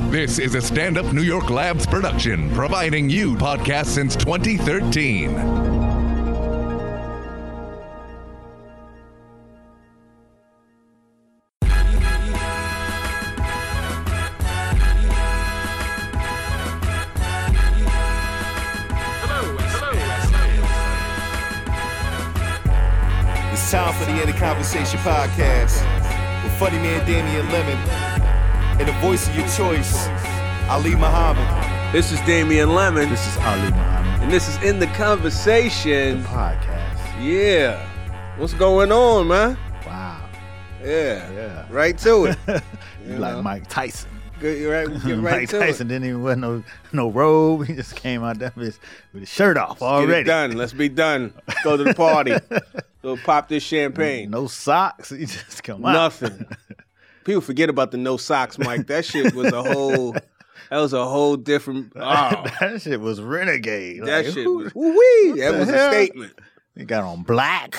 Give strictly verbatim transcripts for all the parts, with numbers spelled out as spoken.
This is a Stand Up New York Labs production, providing you podcasts since twenty thirteen. It's time for the End of Conversation podcast with funny man Damian Lemon and the voice of your choice, Ali Muhammad. This is Damian Lemon. This is Ali Muhammad. And this is In the Conversation. The podcast. Yeah. What's going on, man? Wow. Yeah. Yeah. Right to it. you You like know? Mike Tyson. Good, you're right, get right Mike to Tyson it. didn't even wear no no robe. He just came out there with his shirt off already. Get it done. Let's be done. Let's go to the party. Go pop this champagne. No socks. He just come out. Nothing. People forget about the no socks, Mike. That shit was a whole. That was a whole different. Oh, that shit was renegade. that Like, shit who- was. Woo-wee. That the was hell? a statement. He got on black.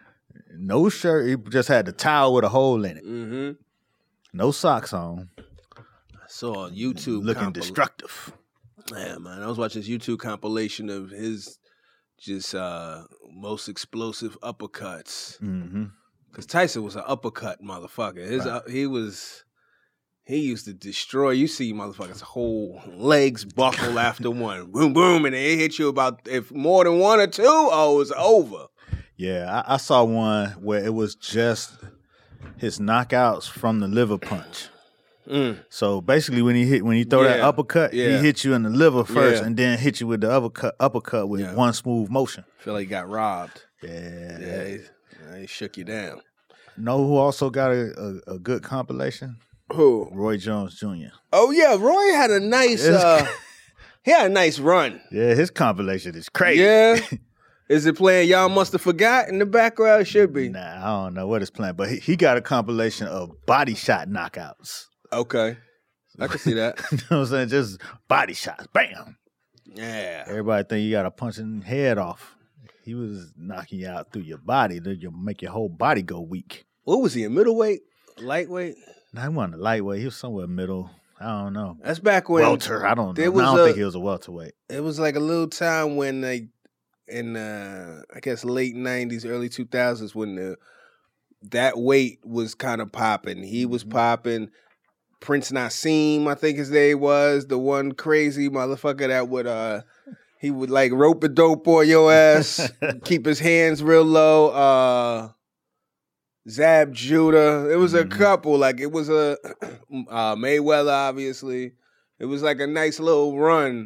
No shirt. He just had the towel with a hole in it. Mm-hmm. No socks on. I saw a YouTube Looking compil- destructive. Yeah, man. I was watching this YouTube compilation of his just uh, most explosive uppercuts. Mm-hmm. Because Tyson was an uppercut motherfucker. His Right. uh, he was he used to destroy. You see motherfuckers' whole legs buckle after one, boom, boom, and they hit you about if more than one or two. Oh, it's over. Yeah, I, I saw one where it was just his knockouts from the liver punch. Mm. So basically, when he hit, when he throw that Yeah, uppercut, yeah. he hit you in the liver first, Yeah. and then hit you with the uppercut, uppercut with Yeah. one smooth motion. Feel like he got robbed. Yeah. Yeah, he, he shook you down. Know who also got a, a, a good compilation? Who? Roy Jones Junior Oh yeah, Roy had a nice. It's- Uh, he had a nice run. Yeah, his compilation is crazy. Yeah. Is it playing Y'all Must Have Forgot in the background? It should be. Nah, I don't know what it's playing, but he, he got a compilation of body shot knockouts. Okay. I can see that. You know what I'm saying? Just body shots, bam. Yeah. Everybody think you got to punch your head off. He was knocking you out through your body. That you make your whole body go weak. What was he, a middleweight? Lightweight? Now he wasn't a lightweight. He was somewhere middle. I don't know. That's back when Welter. I don't there know. was I don't a- think he was a welterweight. it was like a little time when they in uh I guess late nineties, early two thousands when the that weight was kind of popping. He was popping. Prince Nassim, I think his name was, the one crazy motherfucker that would uh he would like rope a dope on your ass, keep his hands real low. Uh Zab Judah. It was a Mhm. couple. Like it was a uh, Mayweather, obviously. It was like a nice little run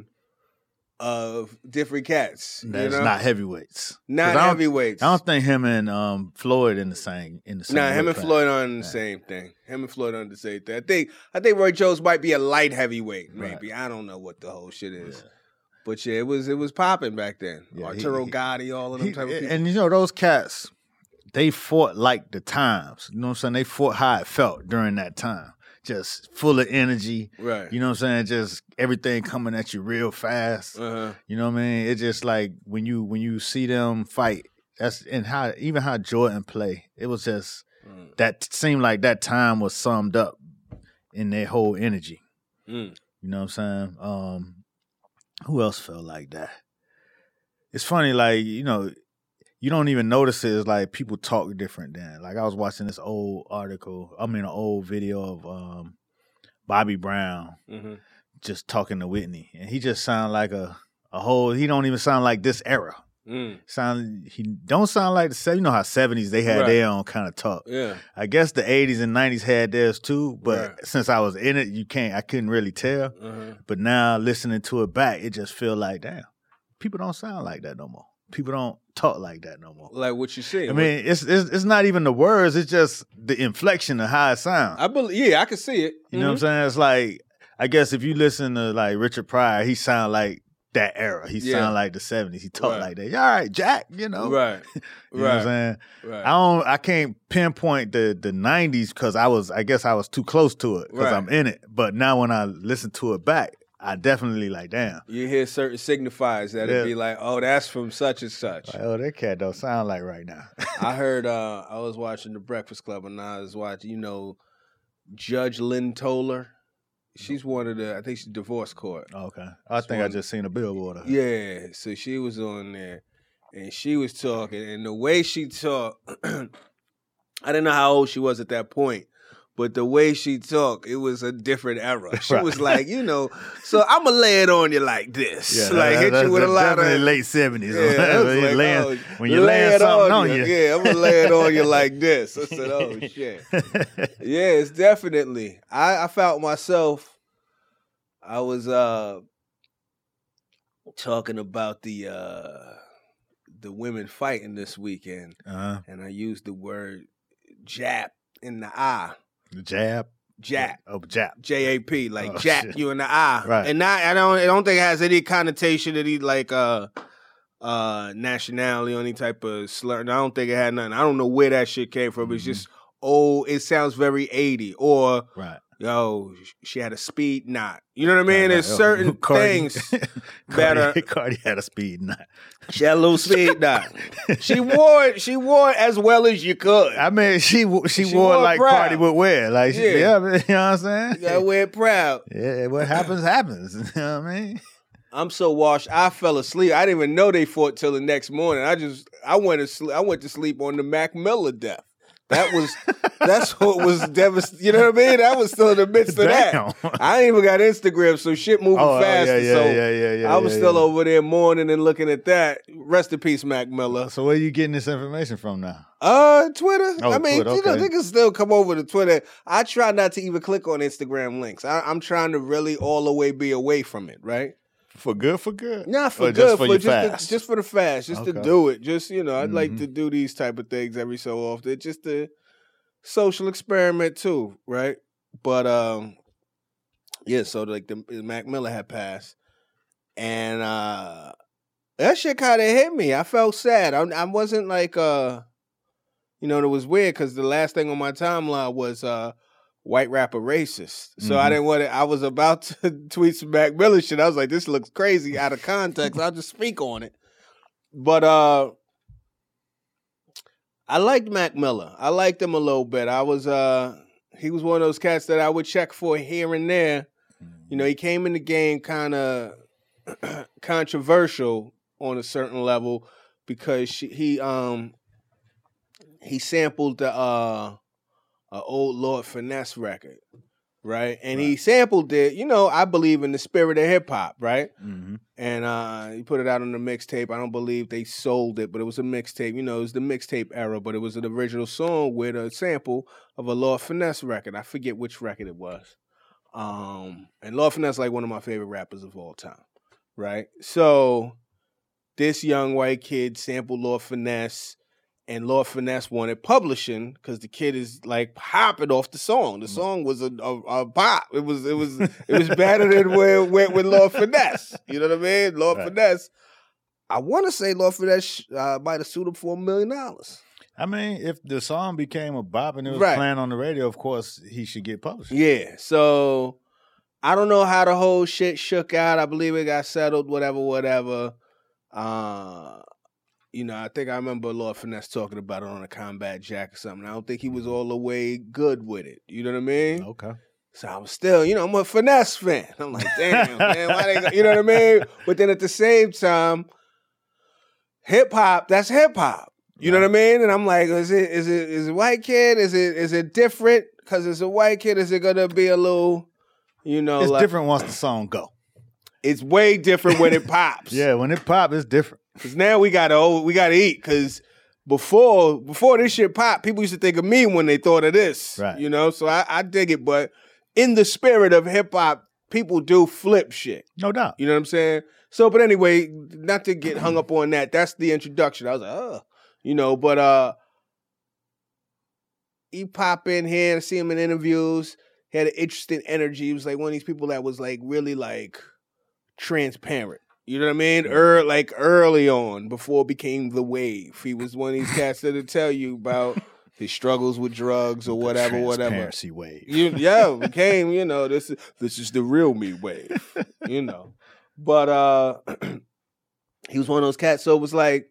of different cats. That's you know? not heavyweights. Not 'Cause I don't- heavyweights. I don't think him and um, Floyd in the same in the same. Nah, him weight and class. Floyd on the Yeah. same thing. Him and Floyd on the same thing. I think I think Roy Jones might be a light heavyweight, maybe. I don't know what the whole shit is. Yeah. But yeah, it was it was popping back then. Yeah, he- Arturo he- Gotti, all of them He- type of people. and you know those cats, they fought like the times. You know what I'm saying? They fought how it felt during that time. Just full of energy. right. You know what I'm saying? Just everything coming at you real fast. Uh-huh. You know what I mean? It's just like when you when you see them fight, that's and how even how Jordan play. It was just Mm. that seemed like that time was summed up in their whole energy. Mm. You know what I'm saying? Um, who else felt like that? It's funny, like, you know, you don't even notice it. It's like people talk different then. Like I was watching this old article, I mean an old video of um, Bobby Brown Mm-hmm. just talking to Whitney. And he just sound like a, a whole, he don't even sound like this era. Mm. Sound he don't sound like the seventies. You know how seventies they had Right. their own kind of talk. Yeah. I guess the eighties and nineties had theirs too, but Right. since I was in it, you can't I couldn't really tell. Uh-huh. But now listening to it back, it just feel like, damn, people don't sound like that no more. People don't talk like that no more. Like what you see. I mean, it's, it's it's not even the words, it's just the inflection of how it sounds. I believe. Yeah, I can see it. You know what I'm saying? It's like, I guess if you listen to like Richard Pryor, he sound like that era. He Yeah. sound like the seventies. He talk Right. like that. All right, Jack, you know. Right. You know what I'm right. saying? Right. I don't I can't pinpoint the the nineties because I was I guess I was too close to it because Right. I'm in it. But now when I listen to it back, I definitely like, damn. You hear certain signifiers that Yeah. it'd be like, oh, that's from such and such. Like, oh, that cat don't sound like right now. I heard uh I was watching The Breakfast Club and I was watching, you know, Judge Lynn Toler. She's one of the. I think she's divorce court. Okay, I think I just seen a billboard of her. Yeah, so she was on there, and she was talking, and the way she talked, I didn't know how old she was at that point. But the way she talked, it was a different era. She Right. was like, you know, so I'm going to lay it on you like this. Yeah, like, that- hit that's you with a lot definitely of... late seventies. Yeah, I was when, like, you're laying, oh, when you're lay laying it something on you. you. Yeah, I'm going to lay it on you like this. I said, oh, shit. Yeah, it's definitely. I, I felt myself, I was uh, talking about the uh, the women fighting this weekend, Uh-huh. and I used the word jab in the eye. The jab. Jab. Oh, jab. J A P, like Oh, jab shit. you in the eye. Right. And not, I don't I don't think it has any connotation to any like uh uh nationality or any type of slur. I don't think it had nothing. I don't know where that shit came from. It's Mhm. just oh, it sounds very eighty. Or Right. yo, she had a speed knot. You know what I mean? Right, There's right. certain Cardi- things Cardi, better. Cardi had a speed knot. She had a little speed knot. She wore it, she wore it as well as you could. I mean, she w- she, She wore it wore like proud. Cardi would wear. Like, she, Yeah. yeah. you know what I'm saying? You gotta wear it proud. Yeah, what happens, happens. You know what I mean? I'm so washed. I fell asleep. I didn't even know they fought till the next morning. I just I went to sleep. I went to sleep on the Mac Miller death. That was that's what was devastating. You know what I mean? That was still in the midst of Damn. that. I ain't even got Instagram, so shit moving Oh, oh, fast. yeah, yeah, so yeah, yeah, yeah, I was yeah, still yeah. over there mourning and looking at that. Rest in peace, Mac Miller. So where you getting this information from now? Uh, Twitter. Oh, I mean, Twitter, you know, okay. they can still come over to Twitter. I try not to even click on Instagram links. I, I'm trying to really all the way be away from it, right? For good, for good? Not for Or good, just for for your just, to, fast? just for the fast, just to Okay. do it. Just you know, I'd like Mhm. to do these type of things every so often, just a social experiment too, right? But um, yeah. So like the Mac Miller had passed, and uh, that shit kind of hit me. I felt sad. I, I wasn't like uh, you know, it was weird because the last thing on my timeline was uh. white rapper racist. So I Mhm. didn't want to, I was about to tweet some Mac Miller shit. I was like, this looks crazy out of context. I'll just speak on it. But uh I liked Mac Miller. I liked him a little bit. I was uh he was one of those cats that I would check for here and there. You know, he came in the game kind of controversial on a certain level because she, he um he sampled the uh a old Lord Finesse record, right? And he sampled it, you know, I believe in the spirit of hip hop, right? Mm-hmm. And uh he put it out on the mixtape. I don't believe they sold it, but it was a mixtape. You know, it was the mixtape era, but it was an original song with a sample of a Lord Finesse record. I forget which record it was. Um, and Lord Finesse is like one of my favorite rappers of all time, right? So this young white kid sampled Lord Finesse, and Lord Finesse wanted publishing because the kid is like popping off the song. The song was a, a, a pop. It was it was it was better than where it went with Lord Finesse. You know what I mean? Lord Right. Finesse. I want to say Lord Finesse uh, might have sued him for a million dollars. I mean, if the song became a bop and it was Right. playing on the radio, of course he should get published. Yeah. So I don't know how the whole shit shook out. I believe it got settled. Whatever. Whatever. Uh, You know, I think I remember Lord Finesse talking about it on a Combat Jack or something. I don't think he was all the way good with it. You know what I mean? Okay. So I was still, you know, I'm a Finesse fan. I'm like, damn, man, why they, go-" you know what I mean? But then at the same time, hip hop, that's hip hop. You know what I mean? And I'm like, is it is it is it white kid? Is it is it different? Because it's a white kid. Is it gonna be a little, you know, It's like, different once the song go. It's way different when it pops. Yeah, when it pop, it's different. Cause now we gotta oh, we gotta eat. Cause before before this shit popped, people used to think of me when they thought of this. Right. You know, so I, I dig it. But in the spirit of hip hop, people do flip shit. No doubt. You know what I'm saying? So, but anyway, not to get hung up on that. That's the introduction. I was like, oh, you know, but uh, he pop in here and see him in interviews. He had an interesting energy. He was like one of these people that was like really like transparent. You know what I mean? Er, like early on, before it became the wave. He was one of these cats that'll tell you about his struggles with drugs or whatever, whatever. Transparency wave. You, yeah, became, you know, this is this is the real me wave. You know. But uh he was one of those cats. So it was like,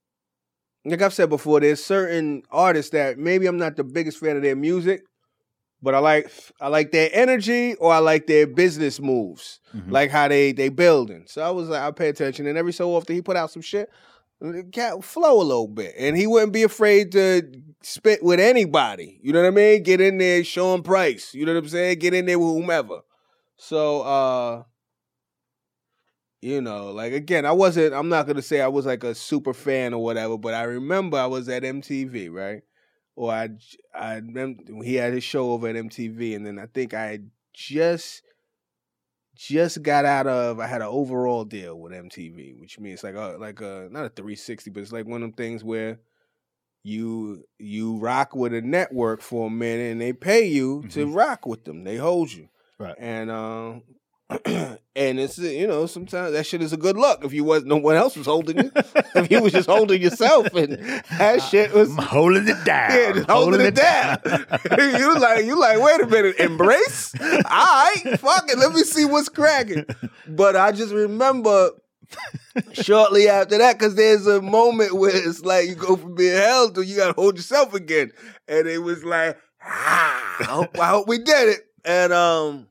like I've said before, there's certain artists that maybe I'm not the biggest fan of their music, but I like I like their energy or I like their business moves, Mhm. like how they they building. So I was like, I pay attention, and every so often he put out some shit, cat flow a little bit, and he wouldn't be afraid to spit with anybody. You know what I mean? Get in there, Sean Price. You know what I'm saying? Get in there with whomever. So, uh, you know, like again, I wasn't. I'm not gonna say I was like a super fan or whatever, but I remember I was at M T V, right? Or I, I remember he had his show over at M T V, and then I think I had just, just got out of. I had an overall deal with M T V, which means like a like a not a three sixty, but it's like one of them things where you you rock with a network for a minute, and they pay you to Mhm. rock with them. They hold you, Right. and um, and it's you know sometimes that shit is a good luck if you was no one else was holding you, if you was just holding yourself, and that shit was. I'm holding it down. Yeah, just holding, it down. you like, you like, wait a minute, embrace? All right, fuck it, let me see what's cracking. But I just remember shortly after that, because there's a moment where it's like you go from being held to you got to hold yourself again, and it was like, ah, I hope, I hope we did it. And um,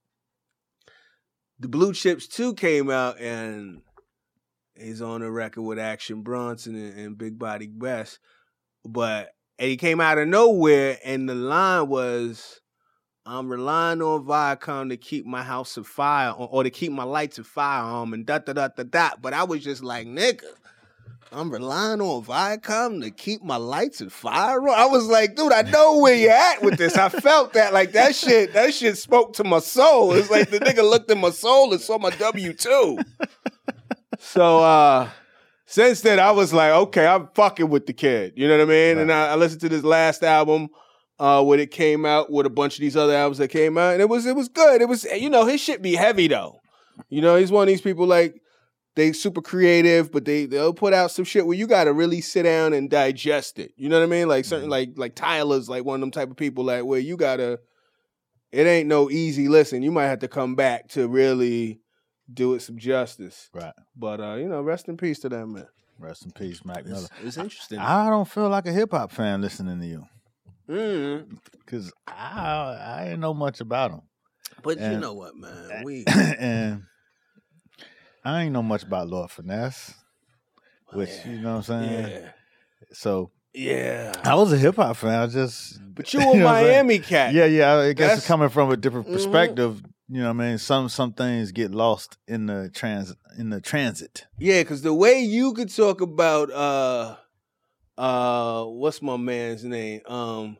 the Blue Chips two came out, and he's on the record with Action Bronson and, and Big Body Best. But and he came out of nowhere, and the line was, "I'm relying on Viacom to keep my house a fire, or, or to keep my lights a firearm," and da da da da da. But I was just like, "Nigga, I'm relying on Viacom to keep my lights a firearm." I was like, "Dude, I know where you're at with this." I felt that, like that shit. That shit spoke to my soul. It's like the nigga looked at my soul and saw my W two. So. uh Since then, I was like, okay, I'm fucking with the kid. You know what I mean? Right. And I, I listened to this last album uh, when it came out with a bunch of these other albums that came out, and it was it was good. It was, you know, his shit be heavy though. You know, he's one of these people like they super creative, but they they'll put out some shit where you got to really sit down and digest it. You know what I mean? Like certain like like Tyler's like one of them type of people like where you gotta. It ain't no easy listen. You might have to come back to really do it some justice. Right. But uh, you know, rest in peace to that man. Rest in peace, Mac Miller. It's, it's interesting. I don't feel like a hip hop fan listening to you Mm. because I I ain't know much about him, But you And- know what, man? We and I ain't know much about Lord Finesse, which yeah. you know what I'm saying. yeah, So yeah. I was a hip hop fan. I just But you a know what I'm saying? Miami cat. Yeah, yeah. I guess That's- it's coming from a different Mhm. perspective. You know what I mean? Some some things get lost in the trans in the transit. Yeah, because the way you could talk about uh uh what's my man's name? Um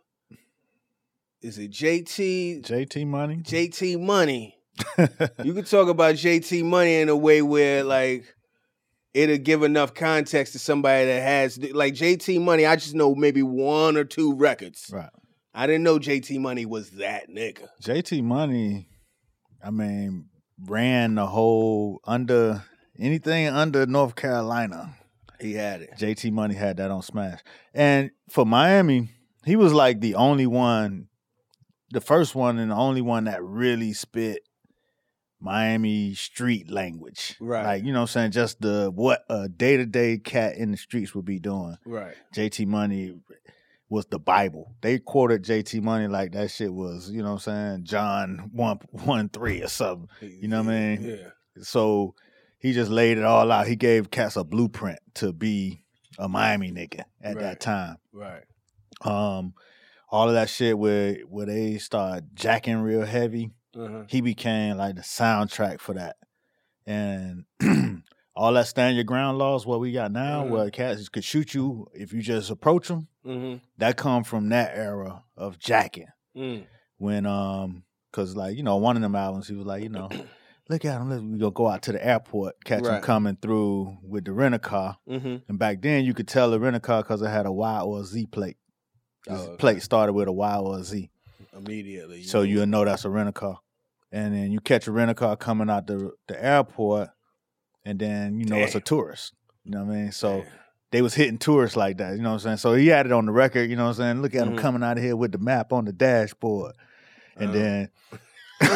is it J T J T Money. J T Money? You could talk about J T Money in a way where like it'll give enough context to somebody that has like J T Money. I just know maybe one or two records. Right. I didn't know J T Money was that nigga. J T Money, I mean, ran the whole under anything under North Carolina. He had it. J T Money had that on Smash. And for Miami, he was like the only one, the first one and the only one that really spit Miami street language. Right. Like, you know what I'm saying? Just the what a day-to-day cat in the streets would be doing. Right. J T Money was the Bible. They quoted J T Money like that shit was, you know what I'm saying, John one one three or something. You know what I mean? Yeah. So he just laid it all out. He gave cats a blueprint to be a Miami nigga at Right. that time. Right. Um, all of that shit where where they start jacking real heavy, Uh-huh. he became like the soundtrack for that. And all that stand your ground laws, what we got now, Mhm. where cats could shoot you if you just approach them, Mm-hmm. that come from that era of jacking. Mm. When um, cause like you know one of them albums, he was like, you know, look at him, we gonna go out to the airport, catch him Right. coming through with the rent a car. Mm-hmm. And back then, you could tell the rent a car because it had a Y or a Z plate. This Oh, okay. plate started with a Y or a Z, Immediately. so you'll know that's a rent a car. And then you catch a rent a car coming out the the airport, and then you know it's a Damn. tourist. You know what I mean? So. Damn. They was hitting tourists like that, you know what I'm saying? So he had it on the record, you know what I'm saying? Look at him Mhm. coming out of here with the map on the dashboard. And Uh-huh. then You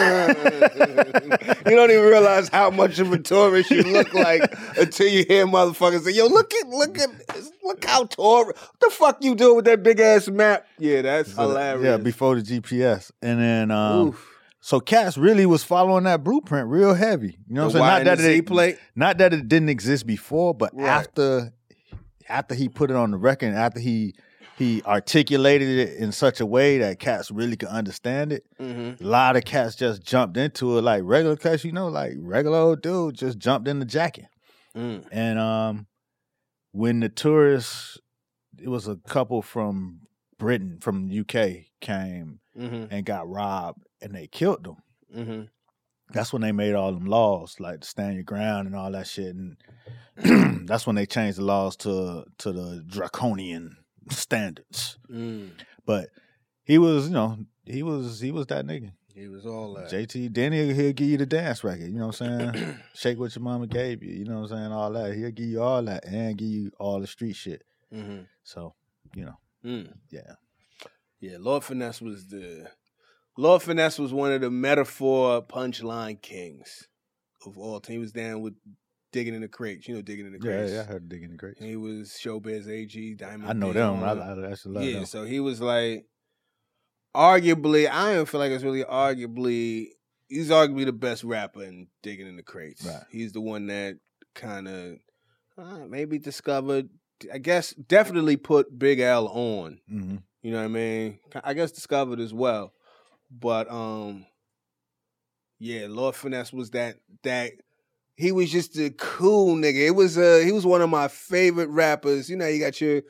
don't even realize how much of a tourist you look like until you hear motherfuckers say, yo, look at, look at, look how tourist, what the fuck you doing with that big ass map? Yeah, that's So, hilarious. Yeah, before the G P S. And then, um, Oof. so Cass really was following that blueprint real heavy. You know what The I'm Y saying? and Not the that, Z it, plate? not that it didn't exist before, but Right. after after he put it on the record, after he he articulated it in such a way that cats really could understand it, Mm-hmm. a lot of cats just jumped into it like regular cats, you know, like regular old dude just jumped in the jacket. Mm. And um, when the tourists, it was a couple from Britain, from U K, came Mm-hmm. and got robbed and they killed them. Mm-hmm. That's when they made all them laws, like to stand your ground and all that shit. And that's when they changed the laws to to the draconian standards. Mm. But he was, you know, he was he was that nigga. He was all that. J T, then he'll, he'll give you the dance record, you know what I'm saying? Shake what your mama gave you, you know what I'm saying? All that. He'll give you all that and give you all the street shit. Mm-hmm. So, you know, Mm. yeah. Yeah, Lord Finesse was the Lord Finesse was one of the metaphor punchline kings of all time. He was down with Digging in the Crates. You know Digging in the Yeah, Crates. yeah, I heard Digging the Greats. He was Showbiz A G, Diamond I know D, them. I, all I, them. I actually love Yeah, them. so he was like arguably, I don't feel like it's really arguably, he's arguably the best rapper in Digging in the Crates. Right. He's the one that kind of uh, maybe discovered, I guess, definitely put Big L on. Mm-hmm. You know what I mean? I guess discovered as well. But um yeah, Lord Finesse was that that he was just a cool nigga. It was uh he was one of my favorite rappers. You know, you got your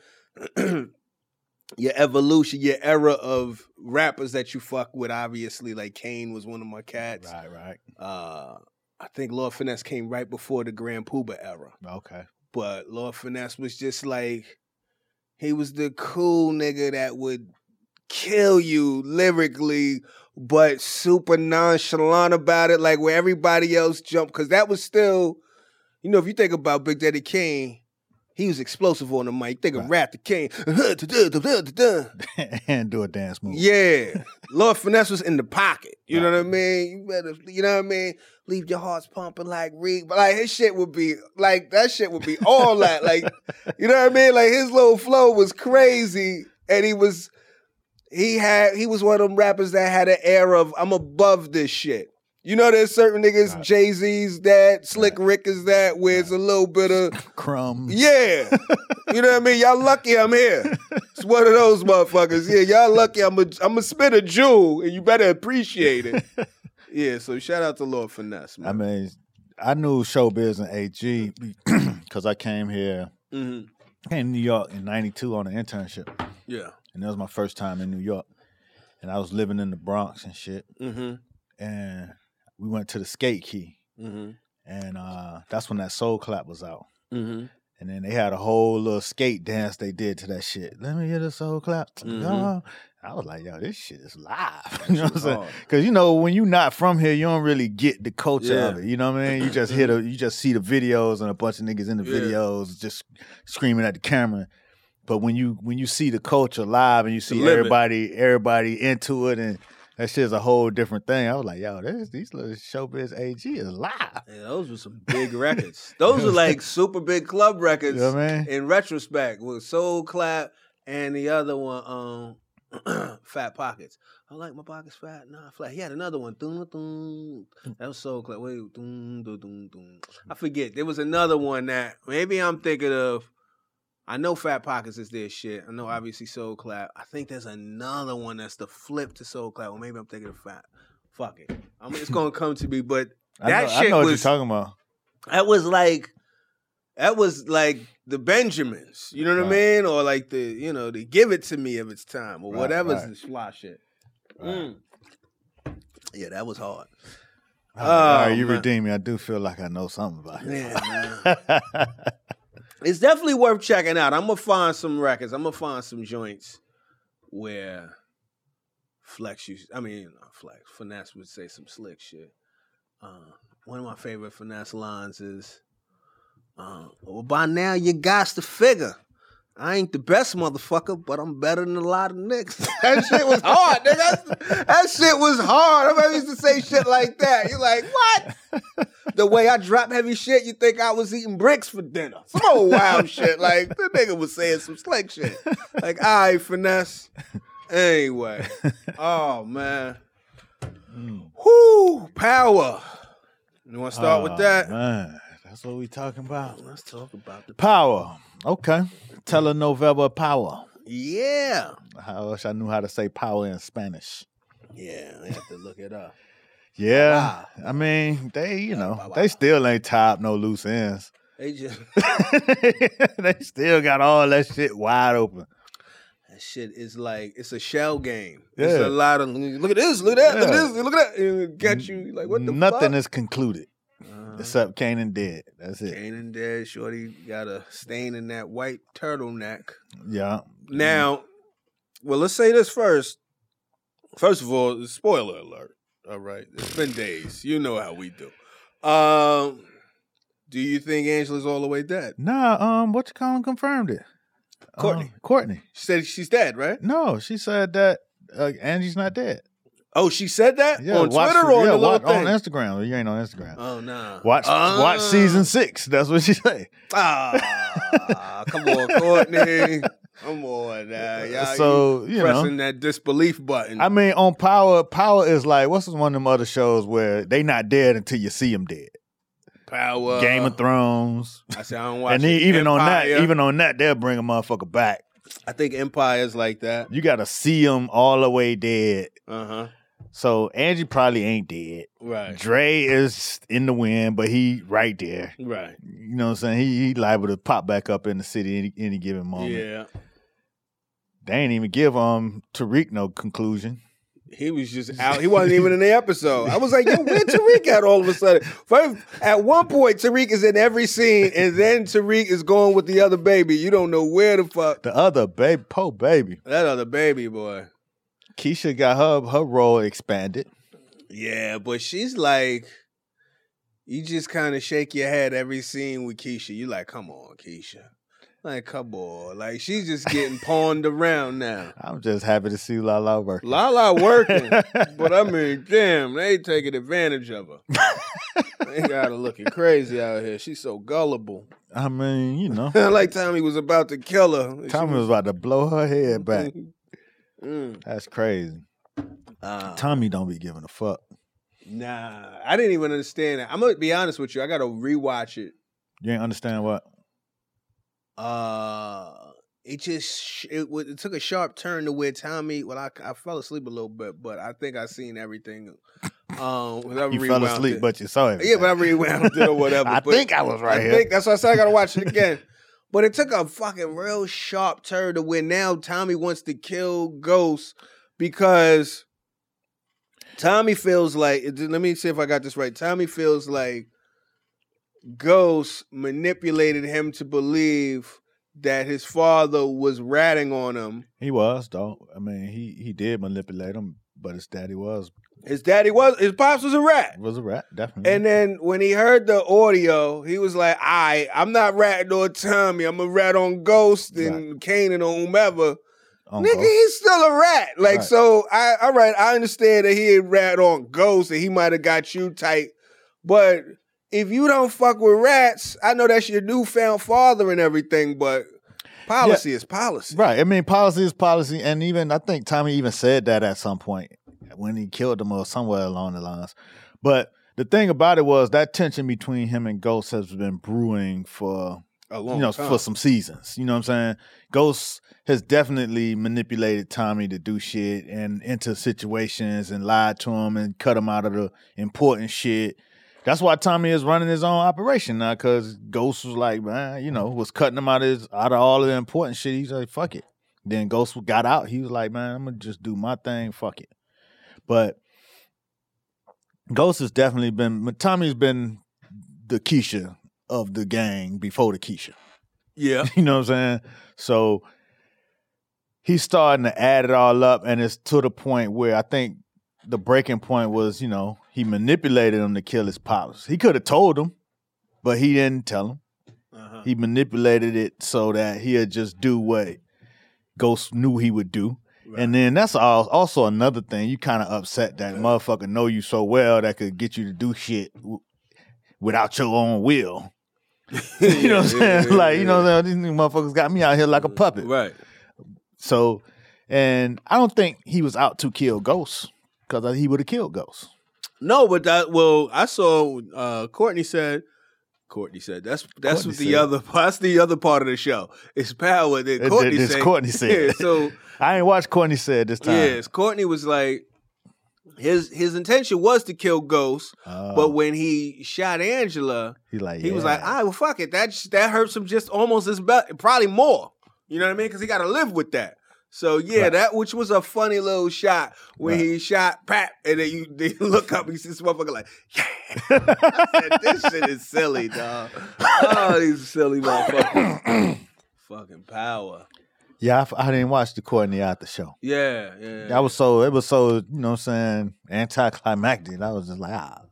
your evolution, your era of rappers that you fuck with, obviously. Like Kane was one of my cats. Right, right. Uh I think Lord Finesse came right before the Grand Pooba era. Okay. But Lord Finesse was just like, he was the cool nigga that would kill you lyrically, but super nonchalant about it, like where everybody else jumped. Because that was still, you know, if you think about Big Daddy Kane, he was explosive on the mic. Think of Right. Rap the King. And do a dance move. Yeah. Lord Finesse was in the pocket. You know what I mean? You better, you know what I mean? Leave your hearts pumping like Reed. But like his shit would be, like that shit would be all that. Like, you know what I mean? Like his little flow was crazy. And he was, he had, he was one of them rappers that had an air of, I'm above this shit. You know, there's certain niggas, Right. Jay-Z's that, Slick Right. Rick is that, where it's a little bit of, Crumbs. yeah. You know what I mean? Y'all lucky I'm here. It's one of those motherfuckers. Yeah, y'all lucky I'm a, I'm a spit a jewel, and you better appreciate it. Yeah, so shout out to Lord Finesse, man. I mean, I knew Showbiz and A G because I came here, Mm-hmm. came to New York in ninety-two on an internship. Yeah. And that was my first time in New York. And I was living in the Bronx and shit. Mm-hmm. And we went to the Skate Key. Mm-hmm. And uh, that's when that Soul Clap was out. Mm-hmm. And then they had a whole little skate dance they did to that shit. Let me hear the Soul Clap. Mhm. Oh. I was like, yo, this shit is live. You know what I'm saying? hard. Because, you know, when you're not from here, you don't really get the culture Yeah. of it. You know what I mean? You just hear the, you just see the videos and a bunch of niggas in the Yeah. videos just screaming at the camera. But when you when you see the culture live and you see live it. everybody everybody into it, and that shit's a whole different thing. I was like, yo, this these little Showbiz A G is live. Yeah, those were some big records. Those were like super big club records. You know what I mean? In retrospect, with Soul Clap and the other one, um, Fat Pockets. I like my pockets fat, nah, flat. He had another one. Dun, dun. That was Soul Clap. Wait, dun, dun, dun, dun. I forget. There was another one that maybe I'm thinking of. I know Fat Pockets is their shit. I know obviously Soul Clap. I think there's another one that's the flip to Soul Clap. Or maybe I'm thinking of Fat. Fuck it. I mean, it's gonna come to me, but I that know, shit I know what was you're talking about. that was like that was like the Benjamins, you know what Right. I mean, or like the you know the Give It to Me of its time, or Right, whatever's right. the fly shit. Right. Mm. Yeah, that was hard. All right, all right, Oh, you man. redeem me. I do feel like I know something about it. Yeah, man. It's definitely worth checking out. I'm gonna find some records. I'm gonna find some joints where Flex used. I mean, not Flex. Finesse would say some slick shit. Uh, one of my favorite Finesse lines is, uh, "Well, by now you got to figure I ain't the best motherfucker, but I'm better than a lot of niggas. That shit was hard, nigga. That shit was hard. I remember used to say shit like that. You're like, what? The way I drop heavy shit, you think I was eating bricks for dinner. Some old wild shit. Like, the nigga was saying some slick shit. Like, all right, finesse. Anyway. Oh, man. Mm. Whoo, power. You want to start oh, with that? Man, that's what we talking about. Let's talk about the power. Okay. Telenovela Power. Yeah. I wish I knew how to say power in Spanish. Yeah, I have to look it up. Yeah. Wow. I mean, they, you know, wow, wow. they still ain't tied no loose ends. They just they still got all that shit wide open. That shit is like, it's a shell game. Yeah. It's a lot of, look at this, look at that, yeah. look at this, look at that. And get you, like, what the Nothing fuck? is concluded. Uh, Except Kanan dead. That's it. Kanan dead. Shorty got a stain in that white turtleneck. Yeah. Now, well, let's say this first. First of all, spoiler alert. All right. It's been days. You know how we do. Um, do you think Angela's all the way dead? Nah, um, what you call him confirmed it. Courtney. Um, Courtney. She said she's dead, right? No, she said that uh, Angie's not dead. Oh, she said that yeah, on watch, Twitter or yeah, on the little watch, thing? on Instagram. You ain't on Instagram. Oh no! Watch, uh, watch season six. That's what she say. Ah, come on, Courtney. Come on now, y'all. So you you pressing know, that disbelief button. I mean, on Power, Power is like what's one of them other shows where they not dead until you see them dead. Power, Game of Thrones. I said I don't watch. And then, even Empire. on that, even on that, they'll bring a motherfucker back. I think Empire's like that. You got to see them all the way dead. Uh huh. So Angie probably ain't dead. Right. Dre is in the wind, but he right there. Right. You know what I'm saying? He he liable to pop back up in the city any, any given moment. Yeah. They ain't even give um Tariq no conclusion. He was just out. He wasn't even in the episode. I was like, yo, where Tariq at all of a sudden? First, at one point, Tariq is in every scene, and then Tariq is going with the other baby. You don't know where the fuck. The other baby, po baby. That other baby boy. Keisha got her her role expanded. Yeah, but she's like, you just kind of shake your head every scene with Keisha. You like, come on, Keisha. Like, come on. Like, she's just getting pawned around now. I'm just happy to see Lala working. Lala working. But, I mean, damn, they taking advantage of her. They got her looking crazy out here. She's so gullible. I mean, you know. Like Tommy was about to kill her. Tommy was... was about to blow her head back. mm. That's crazy. Uh, Tommy don't be giving a fuck. Nah, I didn't even understand that. I'm going to be honest with you. I got to rewatch it. You ain't understand what? Uh, it just it, it took a sharp turn to where Tommy. Well, I, I fell asleep a little bit, but I think I seen everything. Um, you fell asleep, it. but you saw it. Yeah, but I rewound it or whatever. I but think I was right I here. Think, that's why I said I gotta watch it again. But it took a fucking real sharp turn to where now Tommy wants to kill Ghost because Tommy feels like. Let me see if I got this right. Tommy feels like Ghost manipulated him to believe that his father was ratting on him. He was, though. I mean, he he did manipulate him, but his daddy was. His daddy was, his pops was a rat. Was a rat, definitely. And then when he heard the audio, he was like, all right, I'm not ratting on Tommy. I'm a rat on Ghost and right. Kanan or whomever. On Nigga, Ghost. He's still a rat. Like, right. so, I, all right, I understand that he had rat on Ghost and he might have got you tight, but if you don't fuck with rats, I know that's your newfound father and everything, but policy yeah. is policy. Right. I mean, policy is policy. And even, I think Tommy even said that at some point when he killed him or somewhere along the lines. But the thing about it was that tension between him and Ghost has been brewing for, a long you know, time. for some seasons. You know what I'm saying? Ghost has definitely manipulated Tommy to do shit and into situations and lied to him and cut him out of the important shit. That's why Tommy is running his own operation now, because Ghost was like, man, you know, was cutting him out of his, out of all of the important shit. He's like, fuck it. Then Ghost got out. He was like, man, I'm gonna just do my thing. Fuck it. But Ghost has definitely been. Tommy's been the Keisha of the gang before the Keisha. Yeah, you know what I'm saying. So he's starting to add it all up, and it's to the point where I think the breaking point was, you know, he manipulated him to kill his pops. He could have told him, but he didn't tell him. Uh-huh. He manipulated it so that he'd just do what Ghost knew he would do. Right. And then that's all, also another thing. You kind of upset that motherfucker know you so well that could get you to do shit w- without your own will. You know what I'm saying? Yeah, yeah, like, you know what I'm saying? These motherfuckers got me out here like a puppet. Right. So, and I don't think he was out to kill Ghost because he would have killed Ghost. No, but that, well, I saw uh, Courtney said, Courtney said, that's that's Courtney what the said. other, that's the other part of the show. It's power that Courtney This said. Courtney said. Yeah, so, I ain't watched Courtney said this time. yes, Courtney was like, his his intention was to kill Ghost, Oh. but when he shot Angela, He like, he was yeah. like, all right, well, fuck it. That just, that hurts him just almost as bad, probably more. You know what I mean? Because he got to live with that. So, yeah, Right. that, which was a funny little shot when Right. he shot Pat, and then you, then you look up, and you see this motherfucker like, yeah. I said, this shit is silly, dog. Oh, these silly motherfuckers. Fucking power. Yeah, I, I didn't watch the Courtney after show. Yeah, yeah. That was so, it was so, you know what I'm saying, anticlimactic. I was just like, ah.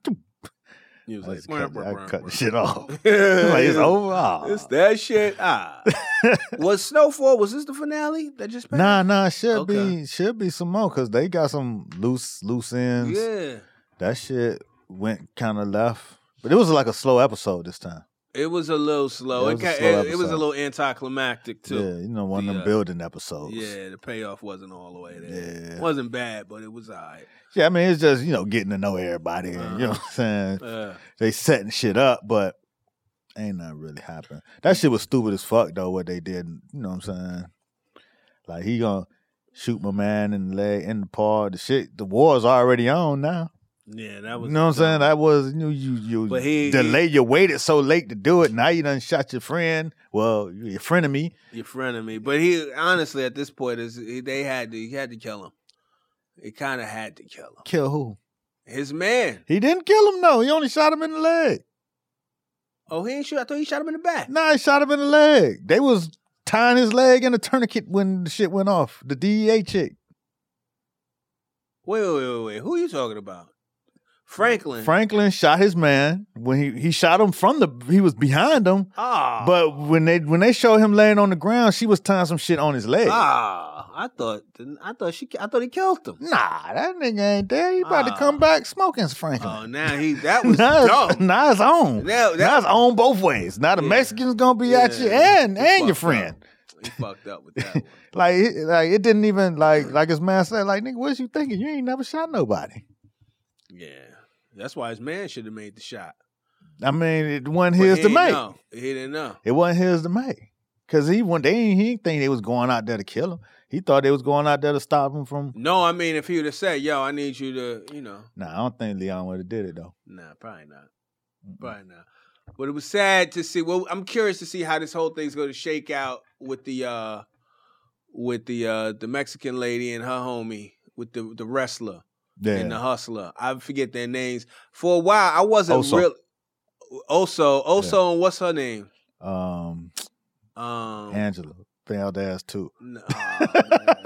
He was I, like, just cut, "Brr, I brr, cut brr, the shit brr." off. Like, it's over? Ah. It's that shit. Ah. Was Snowfall, was this the finale that just passed? Nah, nah, should Okay. be should be some more because they got some loose loose ends. Yeah. That shit went kind of left, but it was like a slow episode this time. It was a little slow. Yeah, It, it was a ca- slow it, it was a episode. little anticlimactic too. Yeah, you know, one of The, them uh, building episodes. Yeah, the payoff wasn't all the way there. Yeah. It wasn't bad, but it was all right. Yeah, I mean, it's just, you know, getting to know everybody. And, you know what I'm saying? Uh, They setting shit up, but ain't nothing really happened. That shit was stupid as fuck, though, what they did. You know what I'm saying? Like, he gonna shoot my man in the leg, in the paw. The shit, the war's already on now. yeah, that was. You know what I'm saying? That was, you know, you, you But he- delay, you waited so late to do it. Now you done shot your friend. Well, your friend of me. Your friend of me, but he honestly at this point is he, they had to he had to kill him. He kind of had to kill him. Kill who? His man. He didn't kill him, no. He only shot him in the leg. Oh, he ain't shoot. I thought he shot him in the back. Nah, he shot him in the leg. They was tying his leg in a tourniquet when the shit went off. The D E A chick. Wait, wait, wait, wait. Who are you talking about? Franklin. Franklin shot his man when he, he shot him from the he was behind him. Ah, But when they when they showed him laying on the ground, she was tying some shit on his leg. ah, I thought I thought she I thought he killed him. Nah, that nigga ain't there. He about Ah. to come back smoking Franklin. Oh, now he that was now, it's, dumb. now it's on. Now- Now, that- it's on both ways. Now the Yeah. Mexicans gonna be at you Yeah. and He and your fucked friend. up. He fucked up with that one. Like, it- like it didn't even like like his man said, like, nigga, what you thinking? You ain't never shot nobody. Yeah, that's why his man should have made the shot. I mean, it wasn't But his he to didn't make. know. He didn't know. It wasn't his to make. Cause he when they ain't- he didn't think they was going out there to kill him. He thought they was going out there to stop him from. No, I mean, if he would have said, "Yo, I need you to," you know, Nah, I don't think Leon would have did it though. nah, probably not. Probably not. But it was sad to see. Well, I'm curious to see how this whole thing's going to shake out with the uh with the uh the Mexican lady and her homie, with the the wrestler Yeah, and the hustler. I forget their names. For a while, I wasn't Oso. real. Oso, Oso, and what's her name? um, Um, Angela failed ass too. no, oh, man.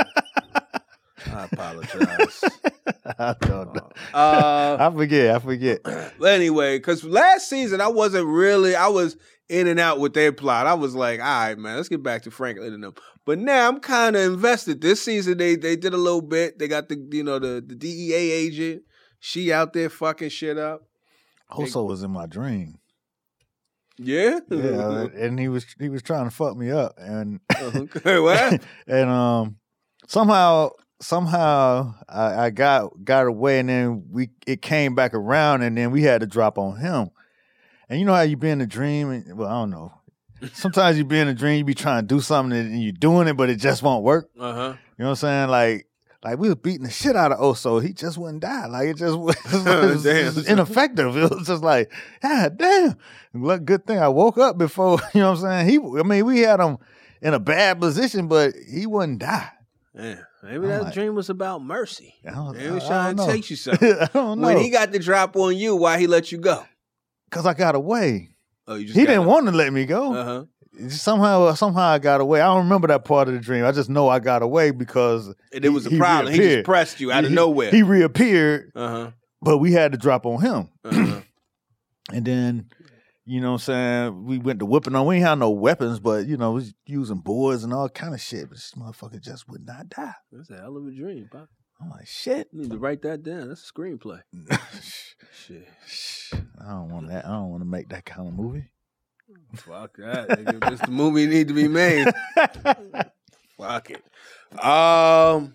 I apologize. I don't know. Uh, I forget. I forget. But anyway, because last season I wasn't really, I was in and out with their plot. I was like, all right, man, let's get back to Franklin and them. But now I'm kind of invested. This season they they did a little bit. They got the you know the the D E A agent. She out there fucking shit up. Also was in my dream. Yeah. Yeah, and he was he was trying to fuck me up, and Okay, what? and um somehow somehow I, I got got away, and then we it came back around, and then we had to drop on him. And you know how you be in a dream, and well, I don't know. Sometimes you be in a dream, you be trying to do something, and you're doing it, but it just won't work. Uh huh. You know what I'm saying? Like. Like, we was beating the shit out of Oso. He just wouldn't die. Like, it just was, it was, Damn. it was ineffective. It was just like, God damn. Look, good thing I woke up before, you know what I'm saying? He, I mean, we had him in a bad position, but he wouldn't die. Yeah. Maybe I'm that like- dream was about mercy. I don't, Maybe he was I trying don't to know. teach you something. I don't know. When he got the drop on you, why he let you go? Because I got away. Oh, you just He got didn't want to let me go. Uh huh. Somehow, somehow I got away. I don't remember that part of the dream. I just know I got away because And it was a he problem. He reappeared. just pressed you out of He- nowhere. He reappeared, Uh huh. but we had to drop on him. Uh huh. And then, You know what I'm saying? We went to whipping on. We ain't had no weapons, but, you know, we was using boards and all kind of shit. But this motherfucker just would not die. That's a hell of a dream, Pop. I'm like, shit. You need to write that down. That's a screenplay. Shit. I don't want that. I don't want to make that kind of movie. Fuck that. Nigga. This the movie need to be made. Fuck it. Um,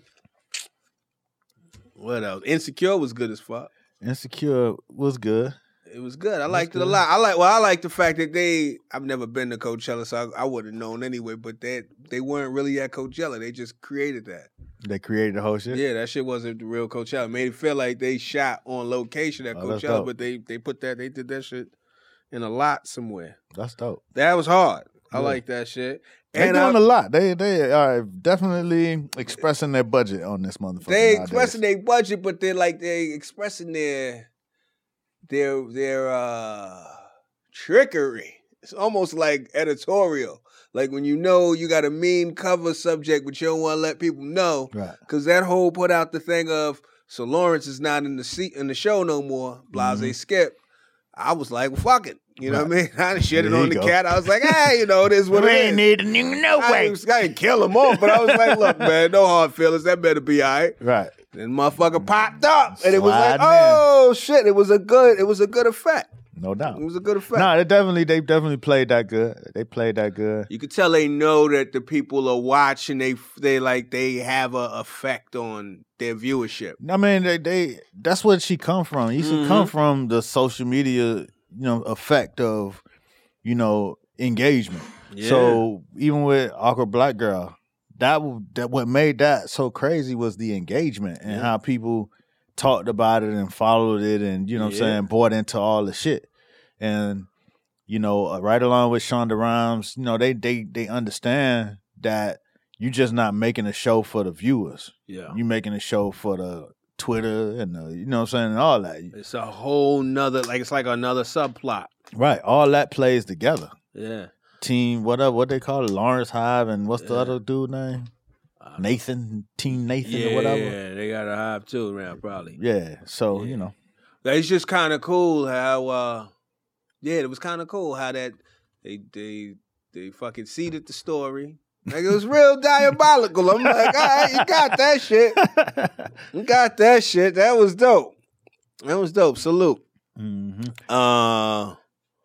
what else? Insecure was good as fuck. Insecure was good. It was good. I It was liked it a good. lot. I like. Well, I like the fact that they. I've never been to Coachella, so I, I would have known anyway. But they they weren't really at Coachella. They just created that. They created the whole shit. Yeah, that shit wasn't the real Coachella. It made it feel like they shot on location at Oh, that's Coachella, dope. but they they put that they did that shit in a lot somewhere. That's dope. That was hard. I Yeah. like that shit. They And doing I- a lot. They they are definitely expressing their budget on this motherfucker. They nowadays. expressing their budget, but they're like they expressing their their their uh trickery. It's almost like editorial. Like when you know you got a mean cover subject, but you don't want to let people know. Right. Cause that whole put out the thing of so Lawrence is not in the seat in the show no more. Blase Mhm. Skip. I was like, well, fuck it. You know what I mean? I shit it There on you the go. cat. I was like, hey, you know, it is what We it ain't is. need a nigga no I way. didn't, I didn't kill him off, but I was like, look, man, no hard feelings. That better be all right. Right. Then motherfucker popped up, and it was like, Sliding in. oh shit! It was a good, it was a good effect. No doubt. It was a good effect. No, they definitely they definitely played that good. They played that good. You could tell they know that the people are watching. They they like they have a effect on their viewership. I mean, they they that's where she come from. You should Mhm. come from the social media, you know, effect of, you know, engagement. Yeah. So even with Awkward Black Girl, that w- that what made that so crazy was the engagement and Yeah. how people talked about it and followed it and, you know what I'm Yeah. saying, bought into all the shit. And, you know, uh, right along with Shonda Rhimes, you know, they they they understand that you're just not making a show for the viewers. Yeah, You making a show for the Twitter and the, you know what I'm saying, and all that. it's a whole nother like it's like another subplot. Right. All that plays together. Yeah, Team, whatever, what they call it, Lawrence Hive, and what's the Yeah. other dude name? Uh, Nathan, Team Nathan yeah, or whatever. yeah, they got a hive too around probably. Yeah. So, Yeah. you know. It's just kind of cool how, uh, yeah, it was kind of cool how that they they they fucking seeded the story. Like it was real diabolical. I'm like, all right, you got that shit. You got that shit. That was dope. That was dope. Salute. hmm Uh,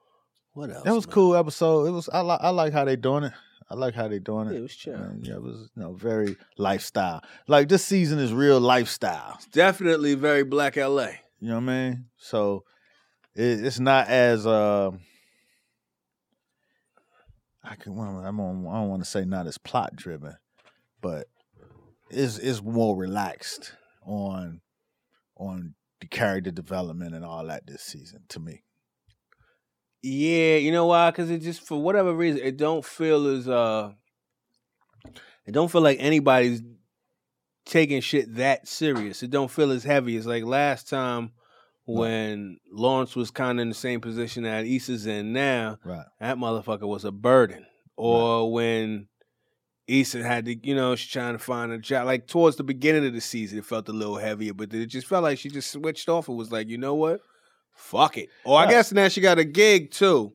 what else? It was man? cool episode. It was. I like. I like how they doing it. I like how they doing it. Yeah, it was chill. And, yeah, it was, you know, very lifestyle. Like this season is real lifestyle. Definitely very Black L A. You know what I mean? So it, it's not as um I can. well, I'm on, I don't want to say not as plot driven, but it's it's more relaxed on on the character development and all that this season to me. Yeah, you know why? Because it just for whatever reason it don't feel as uh, it don't feel like anybody's taking shit that serious. It don't feel as heavy as like last time when Lawrence was kind of in the same position that Issa's in now. Right. That motherfucker was a burden. Or when Issa had to, you know, she's trying to find a job. Like towards the beginning of the season, it felt a little heavier, but it just felt like she just switched off. It was like, you know what? Fuck it. Or I Right. guess now she got a gig too.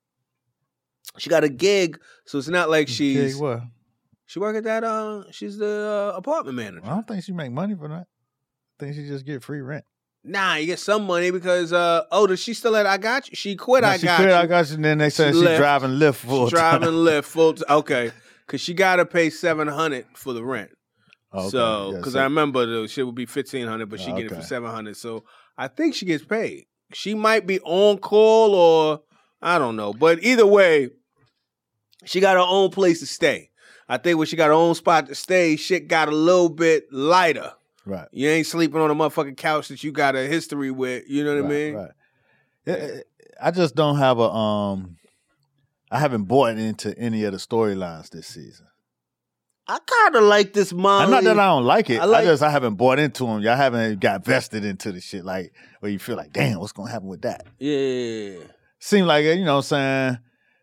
She got a gig, so it's not like she's Okay, what? she work at that. Uh, she's the uh, apartment manager. I don't think she make money for that. I think she just get free rent. Nah, you get some money because uh oh, does she still at I Got You? She quit. No, I she got quit, you. I got you. And then they said She she left. driving Lyft full She's driving time. Lyft full. T- okay, because she got to pay seven hundred for the rent. Okay, So, yeah, because so- I remember the shit would be fifteen hundred, but she Oh, get it for okay. seven hundred. So I think she gets paid. She might be on call or I don't know, but either way, she got her own place to stay. I think when she got her own spot to stay, shit got a little bit lighter. Right. You ain't sleeping on a motherfucking couch that you got a history with. You know what right, I mean? Right. It- it- I just don't have a um. I haven't bought into any of the storylines this season. I kind of like this Molly. I'm not that I don't like it. I I, like- just I haven't bought into them. Y'all haven't got vested into the shit like where you feel like, damn, what's gonna happen with that? Yeah. Seem like you know what I'm saying.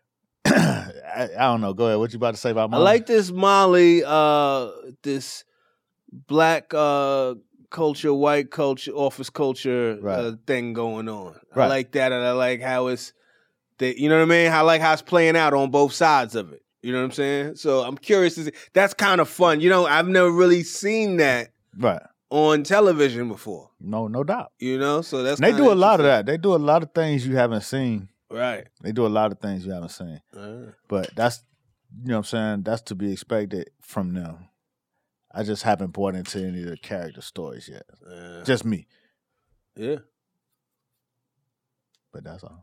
I, I don't know. Go ahead. What you about to say about I Molly? like this Molly, uh, this black uh, culture, white culture, office culture uh, Right. thing going on. I Right. like that, and I like how it's They, you know what I mean? I like how it's playing out on both sides of it. You know what I'm saying? So I'm curious to see. That's kind of fun. You know, I've never really seen that Right. on television before. No, no doubt. You know, so that's And they kinda do a lot of interesting. that. They do a lot of things you haven't seen. Right. They do a lot of things you haven't seen. Uh, But that's, you know what I'm saying, that's to be expected from them. I just haven't bought into any of the character stories yet. uh, Just me. yeah. But that's all.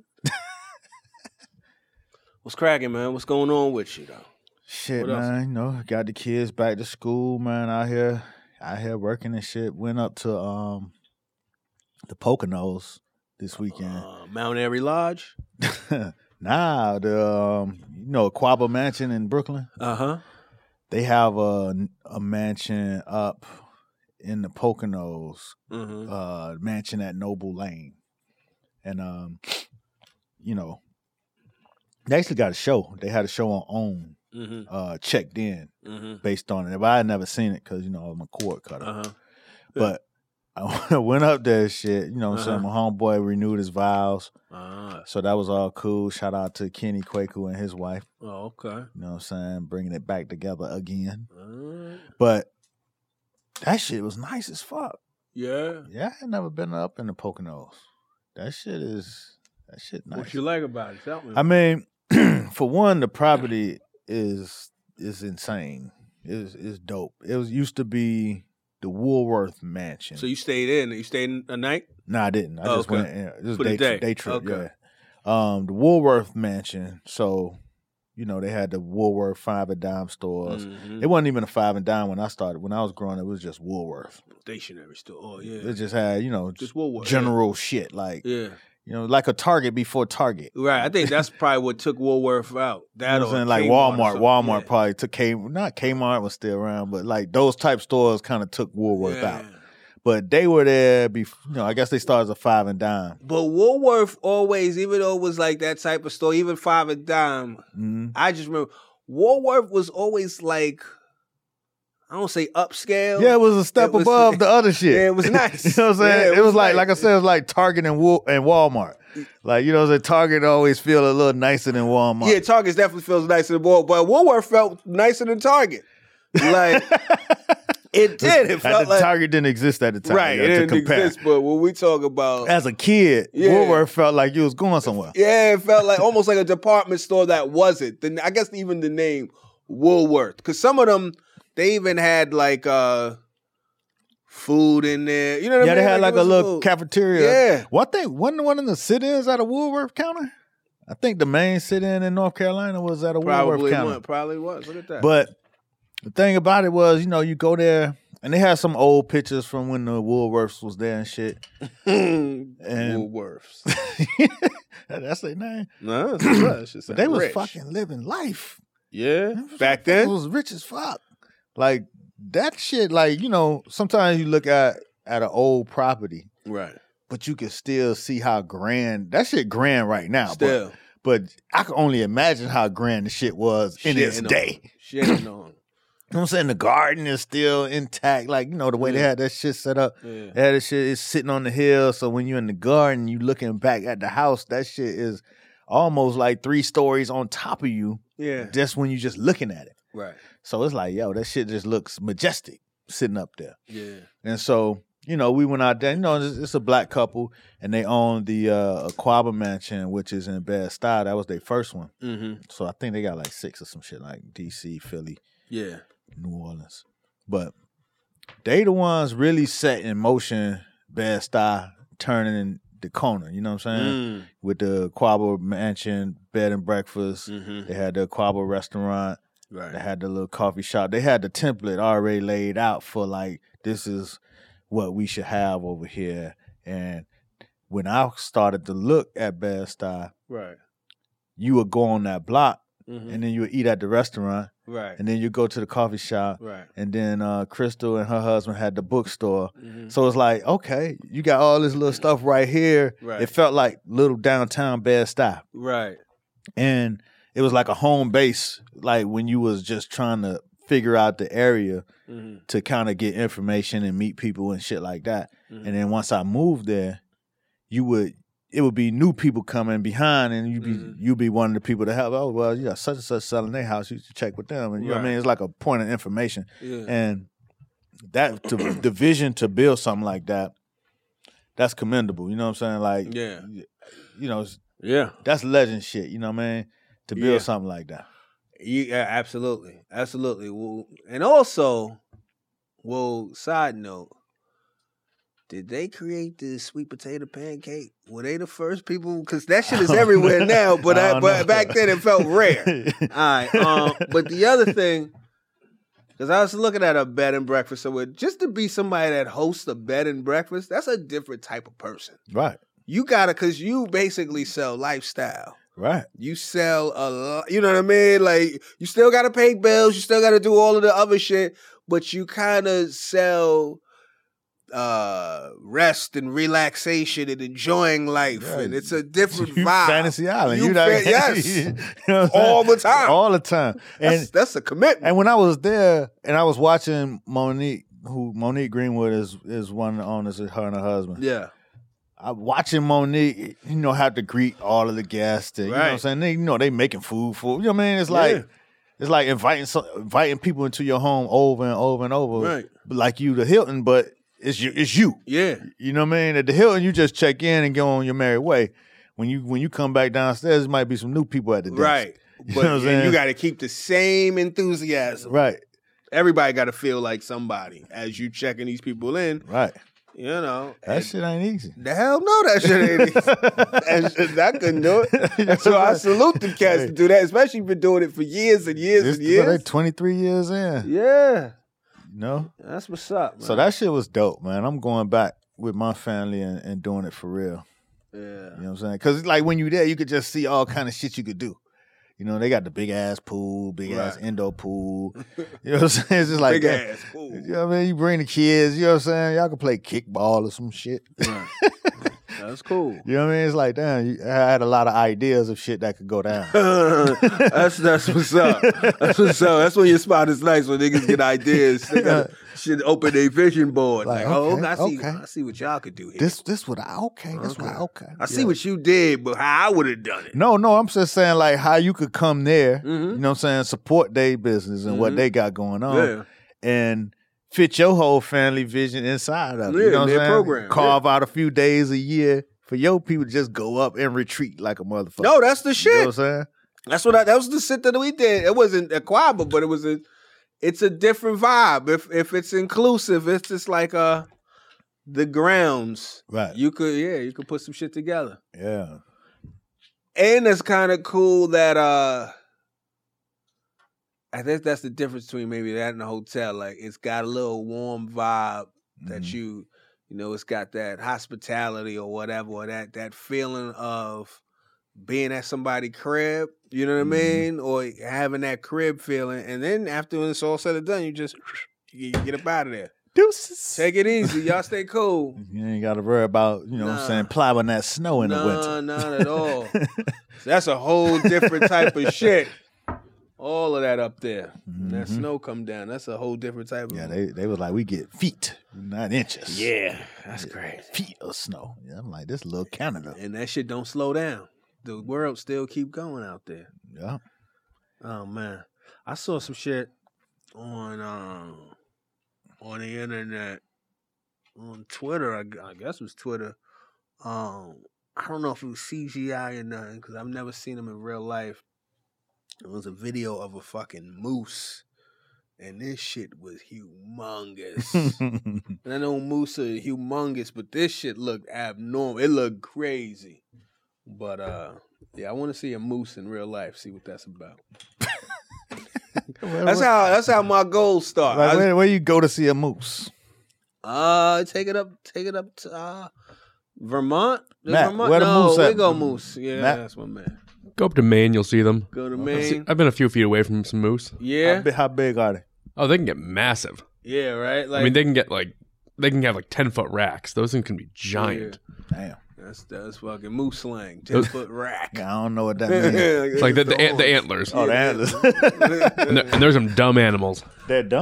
What's cracking, man? What's going on with you, though? Shit, What else? man. You know, got the kids back to school, man, out here. Out here working and shit. Went up to um the Poconos this weekend. Uh, Mount Airy Lodge? Nah, the um, you know, Quabbin Mansion in Brooklyn. Uh-huh. They have a a mansion up in the Poconos, Mm-hmm. uh, mansion at Noble Lane, and um, you know, they actually got a show. They had a show on OWN, Mm-hmm. uh, checked in Mm-hmm. based on it. But I had never seen it because you know I'm a cord cutter. Uh-huh. But I went up there, shit. You know what I'm saying? My homeboy renewed his vows. Ah. So that was all cool. Shout out to Kenny Kwaku and his wife. Oh, okay. You know what I'm saying? Bringing it back together again. Uh, But that shit was nice as fuck. yeah. Yeah, I had never been up in the Poconos. That shit is, that shit nice. What you like about it? Tell me. I mean, for one, the property is is insane. It's, it's dope. It was used to be the Woolworth Mansion. so you stayed in? You stayed in a night? No, I didn't. I Oh, just okay. went. Yeah, just For the day, day. day trip. Okay. Yeah. Um, the Woolworth Mansion. So, you know, they had the Woolworth five and dime stores. Mhm. It wasn't even a five and dime when I started. When I was growing up, it was just Woolworth. Stationary store. Oh, yeah. It just had, you know, Just Woolworth, general shit like, Yeah. you know, like a Target before Target. Right. I think that's probably what took Woolworth out. That You know what or I'm saying? Like Kmart or Walmart. something. Walmart Yeah. probably took K. Not Kmart was still around, but like those type stores kind of took Woolworth Yeah. out. But they were there before. You know, I guess they started as a five and dime. But Woolworth always, even though it was like that type of store, even five and dime, hmm I just remember Woolworth was always like, I don't say upscale. Yeah, it was a step It was- above the other shit. Yeah, it was nice. You know what I'm saying? Yeah, it, it was, was like, nice. like I said, it was like Target and, Wool- and Walmart. Like, you know what I'm saying? Target always feel a little nicer than Walmart. Yeah, Target definitely feels nicer than Woolworth, but Woolworth felt nicer than Target. Like, it did. It At felt the like, Target didn't exist at the time. right, you it know, to didn't compare. exist, but when we talk about, As a kid, Yeah. Woolworth felt like you was going somewhere. yeah, it felt like almost like a department store that wasn't. The, I guess even the name Woolworth, because some of them, they even had like uh, food in there. You know what Yeah, I they mean? had like it a was little food. cafeteria. Yeah. What they wasn't one of the sit-ins at a Woolworth counter? I think the main sit-in in North Carolina was at a Woolworth Probably counter. was. Probably was. Look at that. But the thing about it was, you know, you go there and they had some old pictures from when the Woolworths was there and shit. And Woolworths. that's their name. No, it's just, it's just But they was rich. fucking living life. Yeah. Them Back motherfuckers then. was rich as fuck. Like that shit, like, you know, sometimes you look at at an old property, Right. but you can still see how grand that shit grand right now. Still. But, but I can only imagine how grand the shit was in its Shitting on day. them. Shitting on them. You know what I'm saying? The garden is still intact. Like, you know, the way they Yeah. had that shit set up. Yeah. They had that shit is sitting on the hill. So when you're in the garden, you looking back at the house, that shit is almost like three stories on top of you Yeah. just when you just looking at it. Right. So it's like, yo, that shit just looks majestic sitting up there. Yeah. And so, you know, we went out there. You know, it's, it's a black couple, and they own the uh, Quabbin Mansion, which is in Bed-Stuy. That was their first one. Mm-hmm. So I think they got like six or some shit, like D C, Philly, Yeah. New Orleans. But they the ones really set in motion Bed-Stuy turning the corner. You know what I'm saying? Mm. With the Quabbin Mansion, bed and breakfast. Mm-hmm. They had the Quabbin restaurant. Right. They had the little coffee shop. They had the template already laid out for like, this is what we should have over here. And when I started to look at Bed-Stuy, Right. you would go on that block Mm-hmm. and then you would eat at the restaurant Right. and then you go to the coffee shop. Right. And then uh, Crystal and her husband had the bookstore. Mm-hmm. So it's like, okay, you got all this little stuff right here. Right. It felt like little downtown Bed-Stuy. Right. And it was like a home base, like when you was just trying to figure out the area Mm-hmm. to kind of get information and meet people and shit like that. Mhm. And then once I moved there, you would it would be new people coming behind, and you be Mhm. you be one of the people to help. Oh well, you got such and such selling their house. You should check with them, and you know what I Right. mean. It's like a point of information, Yeah. and that to, the vision to build something like that, that's commendable. You know what I'm saying? Like, Yeah. you know, it's- Yeah. that's legend shit. You know what I mean? To build Yeah. something like that. Yeah, absolutely. Absolutely. Well, and also, well, side note, did they create the sweet potato pancake? Were they the first people? Because that shit is everywhere now, but I I, don't but know. back then it felt rare. All right. Um, but the other thing, because I was looking at a bed and breakfast, so it, just to be somebody that hosts a bed and breakfast, that's a different type of person. Right. You gotta, because you basically sell lifestyle. Right. You sell a lot, you know what I mean? Like, you still got to pay bills, you still got to do all of the other shit, but you kind of sell uh, rest and relaxation and enjoying life, Yeah. and it's a different You vibe. Fantasy Island. You You, know, fa- yes. you know what I'm All saying? the time. All the time. And That's, that's a commitment. and when I was there and I was watching Monique, who Monique Greenwood is is one of the owners of her and her husband. Yeah. I watching Monique, you know, have to greet all of the guests. And, you know what I'm Right. saying? They, you know, they making food for, you know what I mean? It's like, Yeah. it's like inviting some, inviting people into your home over and over and over. Right. Like you to Hilton, but it's you, it's you. Yeah. You know what I mean? At the Hilton, you just check in and go on your merry way. When you when you come back downstairs, there might be some new people at the desk. Right. You But know what I'm and you saying? got to keep the same enthusiasm. Right, Everybody got to feel like somebody as you checking these people in, right. you know. That and- shit ain't easy. The hell no, that shit ain't easy. That shit, I couldn't do it. So I salute them cats to do that, especially if you've been doing it for years and years This, and so they years. twenty-three years in. Yeah, You know? that's what's up, man. So that shit was dope, man. I'm going back with my family and, and doing it for real. yeah. You know what I'm saying? Because like when you there, you could just see all kind of shit you could do. You know, they got the big ass pool, big ass Right. indoor pool. You know what I'm saying? It's just like Big that. ass pool. You know what I mean? You bring the kids, you know what I'm saying? Y'all can play kickball or some shit. Right. That's cool. You know what I mean? It's like, damn, you, I had a lot of ideas of shit that could go down. that's that's what's up. That's what's up. That's when your spot is nice when niggas get ideas. They got should open their vision board. Like, Like, oh, okay, I see, okay. I see what y'all could do here. This this what I okay, that's what I okay. I see Yeah. what you did, but how I would have done it. No, no, I'm just saying like how you could come there, Mhm. you know what I'm saying, support their business and what Mhm. they got going on. Yeah. And fit your whole family vision inside of it. Yeah, You know what I'm their saying? program, Carve out a few days a year for your people to just go up and retreat like a motherfucker. No, that's the You shit. know what I'm saying? That's what I, that was the shit that we did. It wasn't a quabba, but it was a it's a different vibe. If if it's inclusive, it's just like uh the grounds. Right. You could yeah, you could put some shit together. Yeah. And it's kind of cool that uh I think that's the difference between maybe that and a hotel. Like it's got a little warm vibe that Mhm. you you know, it's got that hospitality or whatever, or that that feeling of being at somebody's crib, you know what Mhm. I mean? Or having that crib feeling. And then after it's all said and done, you just you get up out of there. Deuces. Take it easy. Y'all stay cool. You ain't got to worry about, you know what Nah. I'm saying, plowing that snow in the Nah, winter. not at all. That's a whole different type of shit. All of that up there. When that Mhm. snow come down. That's a whole different type of Yeah, they they was like, we get feet, not inches. Yeah, that's crazy. Feet of snow. Yeah, I'm like, this little Canada. And that shit don't slow down. The world still keep going out there. Yeah. Oh man, I saw some shit on um on the internet, on Twitter. I, gu- I guess it was Twitter. Um, I don't know if it was C G I or nothing because I've never seen them in real life. It was a video of a fucking moose, and this shit was humongous. And I know moose are humongous, but this shit looked abnormal. It looked crazy. But uh, yeah, I want to see a moose in real life. See what that's about. That's how. That's how my goals start. Like, I- where, where you go to see a moose? uh, take it up. Take it up to uh, Vermont. Is Matt, Vermont? where the no, moose we at? go moose. Yeah, Matt? that's my man. Go up to Maine, you'll see them. Go to I've, seen- Maine. I've been a few feet away from some moose. How, Yeah, big, how big are they? Oh, they can get massive. yeah, right. Like I mean, they can get like they can have like ten foot racks. Those things can be giant. Damn. that's that's fucking moose slang. Ten foot rack. I don't know what that means. It's like the the, ant, the antlers. Oh, the antlers. and, there, and there's some dumb animals. They're dumb?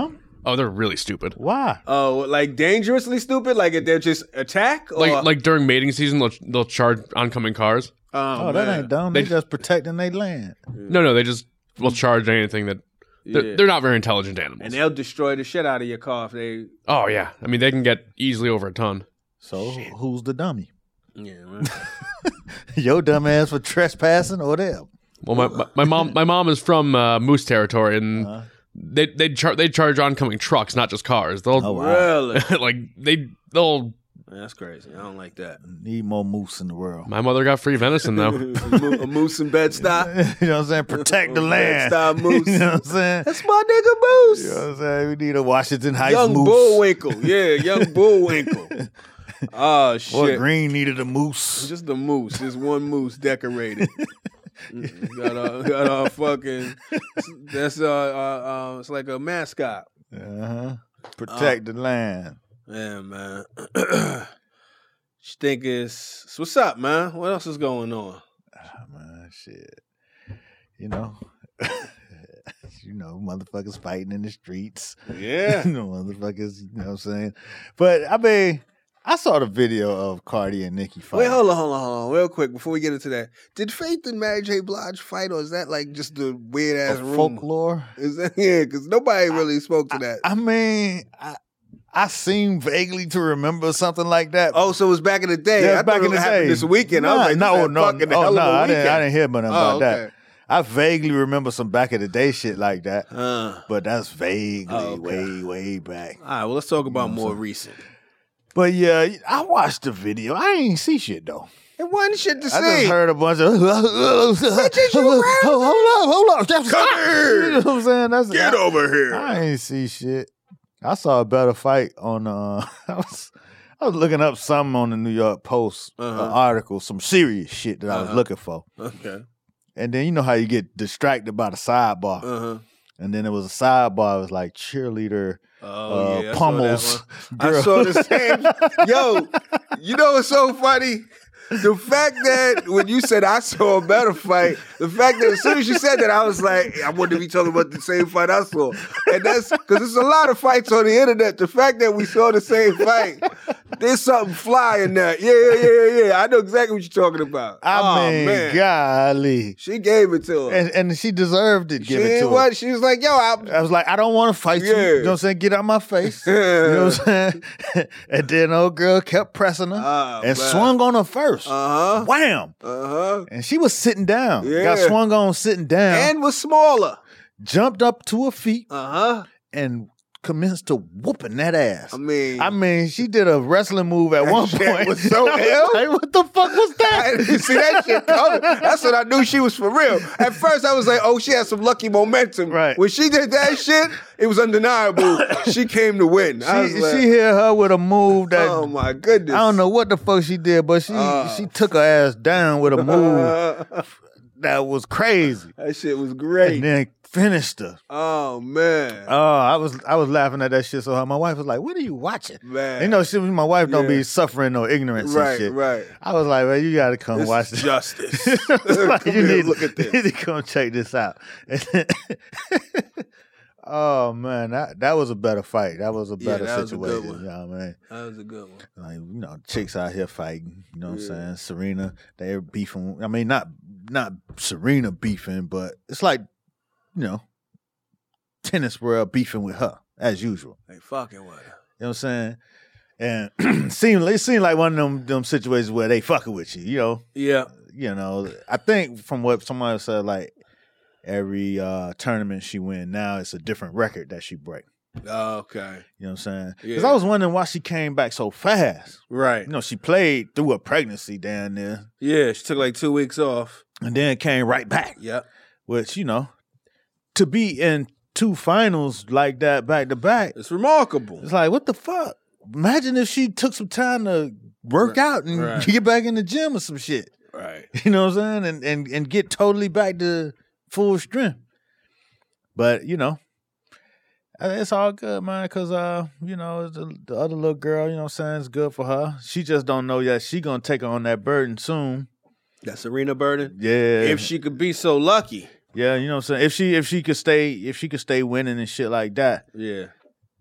Oh, they're really stupid. Why? Oh, like dangerously stupid? Like if they're just attack? Or? Like like during mating season, they'll they'll charge oncoming cars. oh, Oh, that man. ain't dumb. They, They- just protecting their land. No, no, they just will charge anything that. They're, Yeah. they're not very intelligent animals. And they'll destroy the shit out of your car if they. Oh yeah, I mean they can get easily over a ton. So who's the dummy? Yeah, man. Your dumb ass for trespassing or them? Well, my, my, my mom my mom is from uh, moose territory, and Uh-huh. they they char- they charge oncoming trucks, not just cars. They'll Oh, wow. Really? like they they'll. That's crazy. I don't like that. Need more moose in the world. My mother got free venison though. a, mo- a moose in Bed-Stuy. You know what I'm saying? Protect the land. Bed-Stuy moose. You know what I'm saying? That's my nigga Moose. You know what I'm saying? We need a Washington Heights Young moose. Bullwinkle. Yeah, young Bullwinkle. Oh, Boy, shit. Green needed a moose. Just the moose. Just one moose decorated. Mm, got a, got a fucking. That's uh, uh, uh, it's like a mascot. Uh-huh. Protect the land. Yeah, man. You think it's so what's up, man? What else is going on? Ah, man, shit. You know, you know, motherfuckers fighting in the streets. Yeah. You know, motherfuckers, you know what I'm saying? But, I mean, I saw the video of Cardi and Nicki fighting. Wait, hold on, hold on, hold on, real quick before we get into that. Did Faith and Mary J. Blige fight, or is that like just the weird ass Of rumor? folklore. Is that yeah? Because nobody really spoke to that. I mean, I, I seem vaguely to remember something like that. oh, so it was back in the day. Yeah, I it's back thought in it the happened day. this weekend. I was Nah, like, no, this no, fucking oh, hell no, of a I didn't, I weekend. didn't hear about, Oh, about okay. that. I vaguely remember some back in the day shit like that, Uh, but that's vaguely Oh, okay. way, way back. all right, well, let's talk about You know what more I'm recent. But yeah, I watched the video. I ain't see shit though. It wasn't shit to I see. just heard a bunch of hold you up, hold up, Come here. You know what I'm saying? That's Get I, over here. I ain't see shit. I saw a better fight on. Uh, I was I was looking up something on the New York Post Uh-huh. uh, article, some serious shit that I was Uh-huh. looking for. Okay. And then you know how you get distracted by the sidebar. Uh huh. And then it was a sidebar. It was like cheerleader Oh uh, yeah, I saw pummels. that one. I girl. saw the same. Yo, you know what's so funny? The fact that when you said I saw a better fight, the fact that as soon as you said that, I was like, I wanted to be talking about the same fight I saw. And that's because there's a lot of fights on the internet. The fact that we saw the same fight, there's something fly in that. Yeah, yeah, yeah, yeah. I know exactly what you're talking about. I oh, mean, man. golly. She gave it to her. And, and she deserved it, she give it ain't to her. what? She was like, yo, I, I was like, I don't want to fight you. Yeah. You know what I'm saying? Get out my face. You know what I'm saying? And then old girl kept pressing her Oh, and man. swung on her first. uh-huh. Wham! Uh-huh. And she was sitting down. Yeah. Got swung on sitting down, And was smaller. jumped up to her feet, Uh-huh. and commenced to whooping that ass. I mean, I mean, she did a wrestling move at That one shit point. was so I was ill. like, what the fuck was I that? didn't see that shit coming. That's when I knew she was for real. At first, I was like, oh, she had some lucky momentum. Right. When she did that shit, it was undeniable. She came to win. I was She, like, she hit her with a move that oh, my goodness. I don't know what the fuck she did, but she Uh. she took her ass down with a move that was crazy, That shit was great. and then finished her. Oh, man. Oh, I was I was laughing at that shit so hard. My wife was like, "What are you watching?" Man. You know, she, my wife don't Yeah. be suffering no ignorance right, and shit. right. I was like, "Man, you got to come This watch is this." justice. It's like, Come you here, need, look at this. you need to come check this out. Oh man, that that was a better fight. That was a Yeah, better that was a good situation. one. You know what I mean? That was a good one. Like, you know, chicks out here fighting. You know what Yeah. I'm saying? Serena, they're beefing. I mean, not not Serena beefing, but it's like, you know, tennis world beefing with her as usual. They fucking with her. You know what I'm saying? And seemed it seemed like one of them them situations where they fucking with you. You know, Yeah. you know. I think from what somebody said, like every uh, tournament she win now, it's a different record that she break. Okay. You know what I'm saying? Because Yeah. I was wondering why she came back so fast. Right. You know, she played through a pregnancy down there, Yeah, she took like two weeks off. and then came right back. Yep. Which, you know, to be in two finals like that back to back, It's remarkable. it's like, what the fuck? Imagine if she took some time to work Right. out and Right. get back in the gym or some shit. Right. You know what I'm saying? And and and get totally back to full strength. But, you know, uh, it's all good, man, because, uh, you know, the, the other little girl, you know what I'm saying, it's good for her. She just don't know yet. She going to take on that burden soon. That's Serena Burden. Yeah. If she could be so lucky. Yeah, you know what I'm saying? If she if she could stay if she could stay winning and shit like that, Yeah.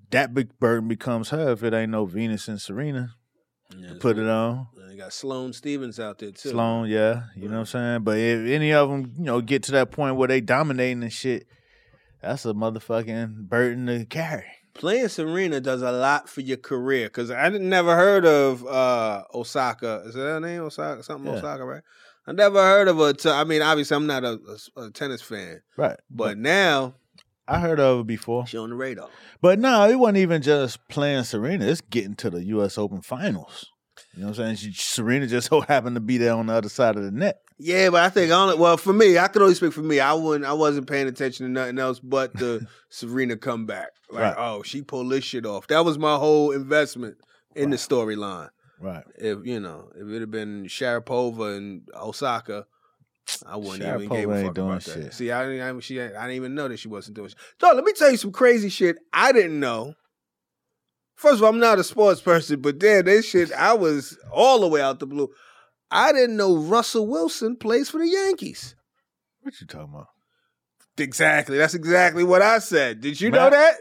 that big burden becomes her if it ain't no Venus and Serena Yeah, to put it on. You got Sloane Stevens out there too. Sloan, yeah, you know what I'm saying. But if any of them, you know, get to that point where they dominating and shit, that's a motherfucking burden to carry. Playing Serena does a lot for your career because I didn't never heard of uh, Osaka. Is that her name? Osaka, something Yeah. Osaka, right? I never heard of her. T- I mean, obviously, I'm not a, a, a tennis fan, Right. but now I heard of it before. she's on the radar. But no, it wasn't even just playing Serena. It's getting to the U S Open finals. You know what I'm saying? She, Serena just so happened to be there on the other side of the net. Yeah, but I think only well for me, I could only speak for me. I wouldn't. I wasn't paying attention to nothing else but the Serena comeback. Like, Right. oh, she pulled this shit off. That was my whole investment in the storyline. Right. If you know, if it had been Sharapova and Osaka, I wouldn't even Sharapova give a ain't fuck doing about that. shit. See, I didn't. I, she, I didn't even know that she wasn't doing shit. So let me tell you some crazy shit I didn't know. First of all, I'm not a sports person, but damn, this shit, I was all the way out the blue. I didn't know Russell Wilson plays for the Yankees. What you talking about? Exactly. That's exactly what I said. Did you Man, know that?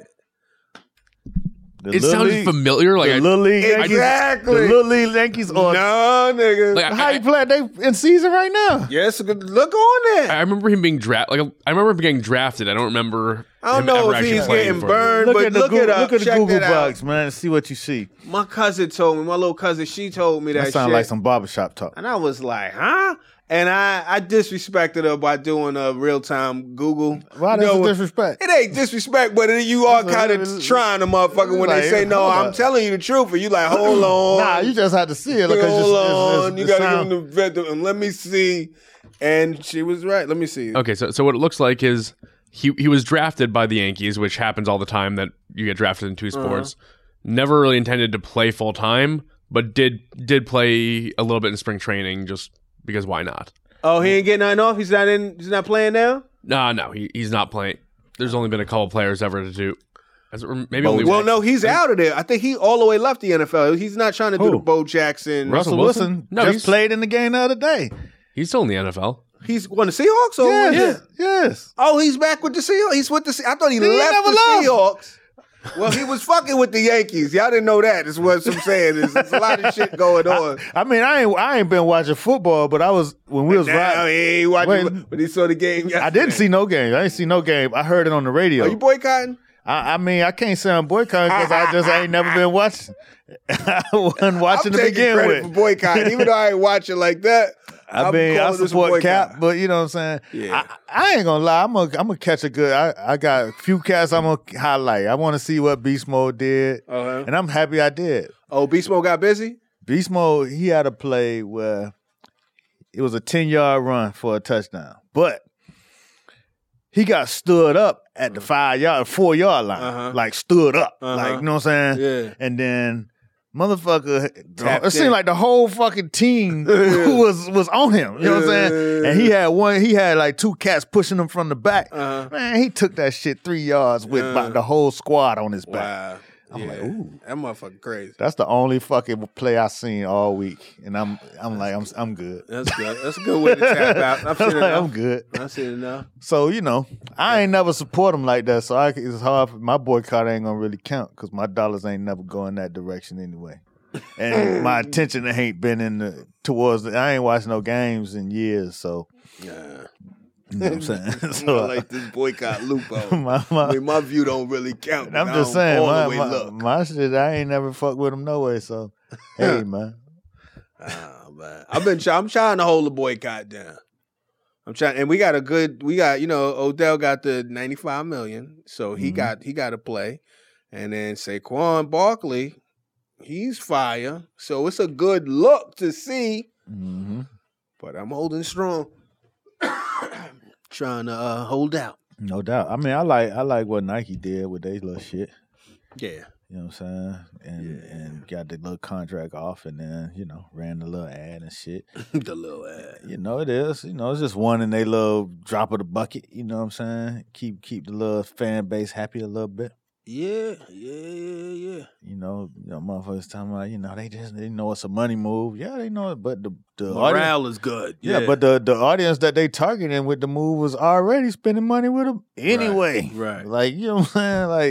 The It Little sounded League- familiar. Like the I, Little League Yankees. Exactly. The Little League Yankees No, are nigga. like, how I, you play? They in season right now. yes, look on there. I remember him being drafted. Like I remember him getting drafted. I don't remember. I don't him know ever if actually he's playing getting for- burned, Look but at the look Google, it up. look at the Check Google that out. box, man, and see what you see. My cousin told me, my little cousin, she told me that, That sounds shit. like some barbershop talk. And I was like, huh? And I, I disrespected her by doing a real time Google. Why You does know, it disrespect? It ain't disrespect, but you are That's a- kind of trying the motherfucker when they like, say, no, hold I'm up. telling you the truth. And you like, hold on. Nah, you just had to see it. Look, it's hold just, on. it's, it's, you it got to sound- give him the vet. And let me see. And she was right. Let me see. Okay, so so what it looks like is he he was drafted by the Yankees, which happens all the time that you get drafted in two sports. Never really intended to play full time, but did did play a little bit in spring training just because why not? Oh, he ain't getting nothing off? He's not in. He's not playing now? Nah, no, he, he's not playing. There's only been a couple players ever to do. As, or maybe Bo only Well, one. no, he's out of there. I think he all the way left the N F L. He's not trying to do Who? the Bo Jackson. Russell Wilson? Wilson No, just he's- played in the game the other day. He's still in the N F L. He's on the Seahawks? Or Yes, yeah. yes. Oh, he's back with the Seahawks. He's with the. Se- I thought he He left never the left. Seahawks. Well, he was fucking with the Yankees. Y'all didn't know that. Is what I'm saying. There's, there's a lot of shit going on. I mean, I ain't I ain't been watching football, but I was when we was Now riding. he ain't watching, Wait. but he saw the game. Yesterday. I didn't see no game. I didn't see no game. I heard it on the radio. Are you boycotting? I, I mean, I can't say I'm boycotting because I just ain't never been watching. I wasn't watching I'm to taking begin credit with. for boycotting, even though I ain't watching like that. I I'm mean, I calling this a support boycott. Cap, but you know what I'm saying. Yeah. I, I ain't gonna lie. I'm gonna I'm gonna catch a good. I, I got a few cats I'm gonna highlight. I want to see what Beast Mode did, Uh-huh. and I'm happy I did. Oh, Beast Mode got busy. Beast Mode, he had a play where it was a ten yard run for a touchdown, but he got stood up at the five yard, four yard line, Uh-huh. like stood up, Uh-huh. like you know what I'm saying. Yeah. And then motherfucker, Tapped it seemed in. like the whole fucking team was was on him. You know what I'm saying? And he had one, he had like two cats pushing him from the back. Uh-huh. Man, he took that shit three yards with Uh. about the whole squad on his back. Wow. I'm yeah. like, ooh. That motherfucker crazy. That's the only fucking play I seen all week, and I'm I'm like I'm I'm good. That's good. That's a good way to tap out. I've I'm, seen like, enough. I'm good. I've seen enough. So you know, I ain't never support him like that. So I, it's hard. For, my boycott ain't gonna really count because my dollars ain't never going that direction anyway. And my attention ain't been in the towards. The, I ain't watched no games in years. So Yeah. you know what I'm saying. I so like this boycott loophole. my, I my, mean, my view don't really count. I'm I just don't saying, all my, the way my, look. my shit. I ain't never fucked with him no way. So hey, man. Ah, man. I've been. Try- I'm trying to hold the boycott down. I'm trying, and we got a good. We got you know Odell got the ninety-five million, so he Mhm. got he got to play, and then Saquon Barkley, he's fire. So it's a good look to see. Mm-hmm. But I'm holding strong, trying to uh, hold out. No doubt. I mean, I like I like what Nike did with their little shit. Yeah, You know what I'm saying? And Yeah. and got the little contract off, and then you know ran the little ad and shit. the little ad. You know it is. You know it's just one in they little drop of the bucket. You know what I'm saying? Keep keep the little fan base happy a little bit. Yeah, yeah, yeah, yeah. You know, you know, motherfuckers talking about you know they just they know it's a money move. Yeah, they know it, but the the audience, Morale is good. yeah, but the the audience that they targeting with the move was already spending money with them anyway. Right. Like you know what I'm saying? Like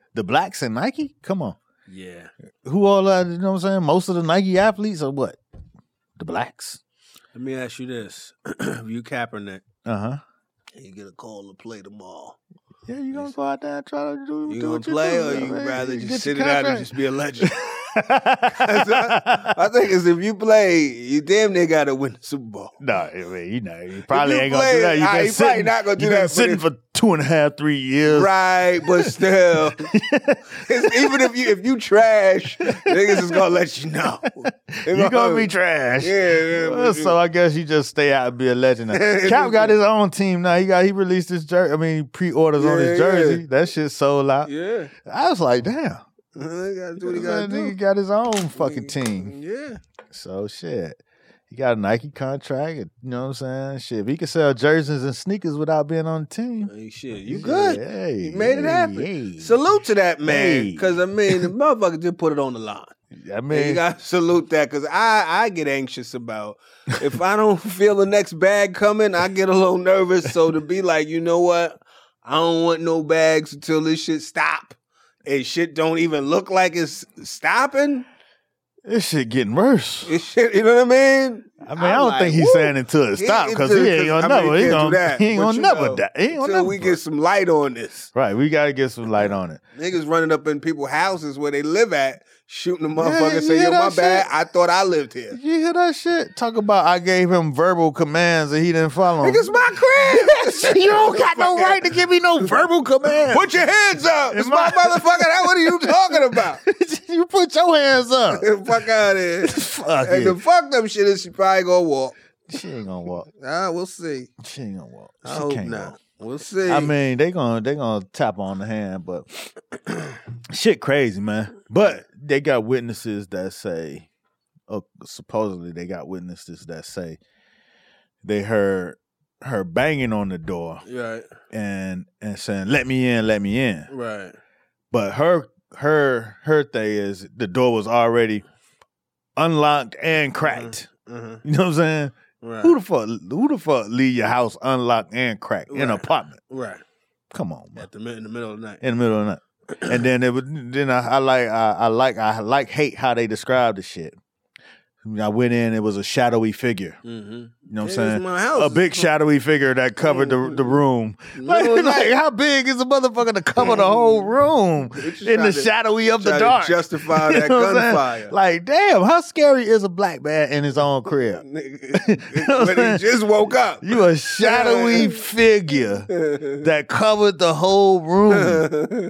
The blacks and Nike? Come on. Yeah. Who all that, you know what I'm saying? Most of the Nike athletes are what? The blacks. Let me ask you this. If you Kaepernick, Uh-huh. and you get a call to play tomorrow, Yeah, you gonna go out there and try to do, you do gonna what you play do, or you man. rather Get just your sit it out and contract. just be a legend? I, I think it's if you play, you damn near got to win the Super Bowl. No, I mean, you know, you probably you ain't gonna play- do that. You've ah, been he probably sitting, not gonna do you've that, been but sitting if- for two and a half, three years. Right, but still, it's, even if you if you trash, niggas is gonna let you know. They You're gonna be trash. Yeah, yeah, Well, but so I guess you just stay out and be a legend. Cap got his own team now. He got he released his jersey. I mean, pre-orders on Yeah, his jersey. yeah. That shit sold out. Yeah, I was like, damn. he gotta do what he That gotta nigga do. got his own fucking team. Yeah, So shit. He got a Nike contract. You know what I'm saying? Shit. If he could sell jerseys and sneakers without being on the team. hey, shit, you yeah, good. Hey, You made it hey, happen. hey. Salute to that man, Hey. because I mean, the motherfucker did put it on the line. I And mean, you got to salute that because I, I get anxious about if I don't feel the next bag coming, I get a little nervous. So to be like, you know what? I don't want no bags until this shit stop. And shit don't even look like it's stopping. this shit getting worse. It shit, you know what I mean? I mean, I don't think he's saying until it stop because he ain't gonna never. He, gonna, he ain't gonna never die. He ain't gonna Until never we die. get some light on this. Right, we gotta get some light on it. Niggas running up in people's houses where they live at, shooting the Yeah, motherfucker, you say, hear yo, my that bad, shit? I thought I lived here. Did you hear that shit? Talk about I gave him verbal commands and he didn't follow them. Niggas, my crib. You don't got no right to give me no verbal commands. Put your hands up. It's It's my my- motherfucker. That what are you talking about? You put your hands up. Fuck out of here. Fuck And the it. fuck them shit is she probably gonna walk. She ain't gonna walk. Ah, we'll see. She ain't gonna walk. She I hope can't not. walk. We'll see. I mean, they gonna they gonna tap on the hand, but shit crazy, man. But they got witnesses that say, oh, supposedly they got witnesses that say they heard her banging on the door right, and and saying, "Let me in, let me in." right. But her her her thing is the door was already unlocked and cracked. Mm-hmm. You know what I'm saying? Right, Who the fuck who the fuck leave your house unlocked and cracked in an Right. apartment? right. Come on, man. At the mid- in the middle of the night. In the middle of the night. And then it would then I, I like I, I like I like hate how they describe the shit. I went in, it was a shadowy figure. Mm-hmm. You know what It I'm is saying? my house. A big shadowy figure that covered the the room. Like, Middle of the like, night. how big is a motherfucker to cover the whole room just in trying the to- shadowy of the Try to dark? justify You that know what I'm saying? gunfire. Like, damn, how scary is a black man in his own crib? Nigga, When he just woke up. You a shadowy figure that covered the whole room.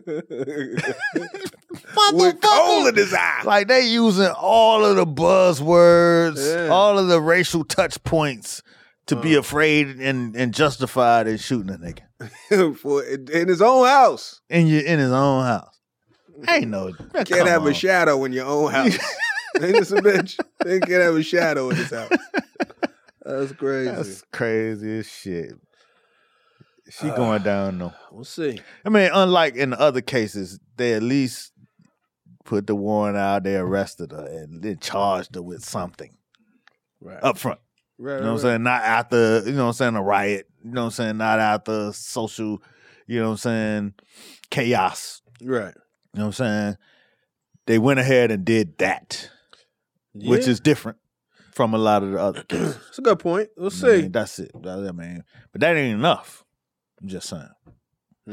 With coal in his eye. Like they using all of the buzzwords, Yeah. all of the racial touch points to be afraid and, and justified in shooting a nigga For, in his own house. in your in his own house. Ain't no man, Can't come have on. a shadow in your own house. Ain't this a bitch? They can't have a shadow in his house. That's crazy. That's crazy as shit. She going down though. We'll see. I mean, unlike in the other cases, they at least put the warrant out, they arrested her and then charged her with something Right. up front. Right, You know what I'm right. saying? Not after, you know what I'm saying, a riot. You know what I'm saying? Not after social, you know what I'm saying, chaos. Right. You know what I'm saying? They went ahead and did that, which Yeah. is different from a lot of the other cases. It's a good point. We'll I see. mean, that's it. That- I mean, but that ain't enough. I'm just saying. I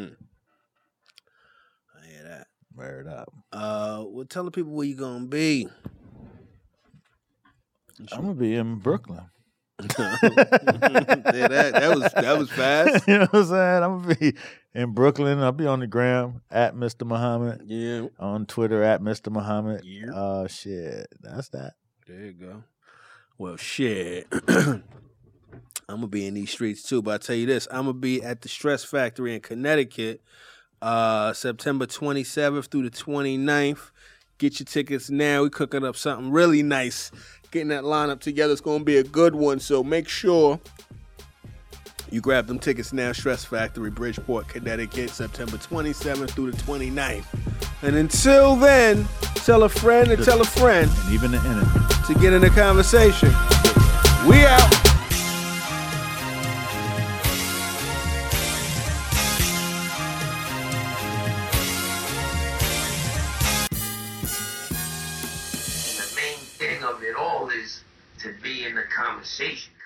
hear that. Word up. Uh, well, tell the people where you gonna be. I'm gonna be in Brooklyn. Yeah, that that was that was fast. You know what I'm saying? I'm gonna be in Brooklyn. I'll be on the gram at Mister Muhammad. Yeah. On Twitter at Mister Muhammad. Yeah. Uh shit. That's that. There you go. Well, shit. I'm gonna be in these streets too, but I tell you this, I'm gonna be at the Stress Factory in Connecticut, uh, September twenty-seventh through the twenty-ninth. Get your tickets now. We cooking up something really nice. Getting that lineup together. It's gonna be a good one. So make sure you grab them tickets now. Stress Factory, Bridgeport, Connecticut, September twenty-seventh through the twenty-ninth. And until then, tell a friend and tell a friend And even the enemy. to get in the conversation. We out. of it all is to be in the conversation.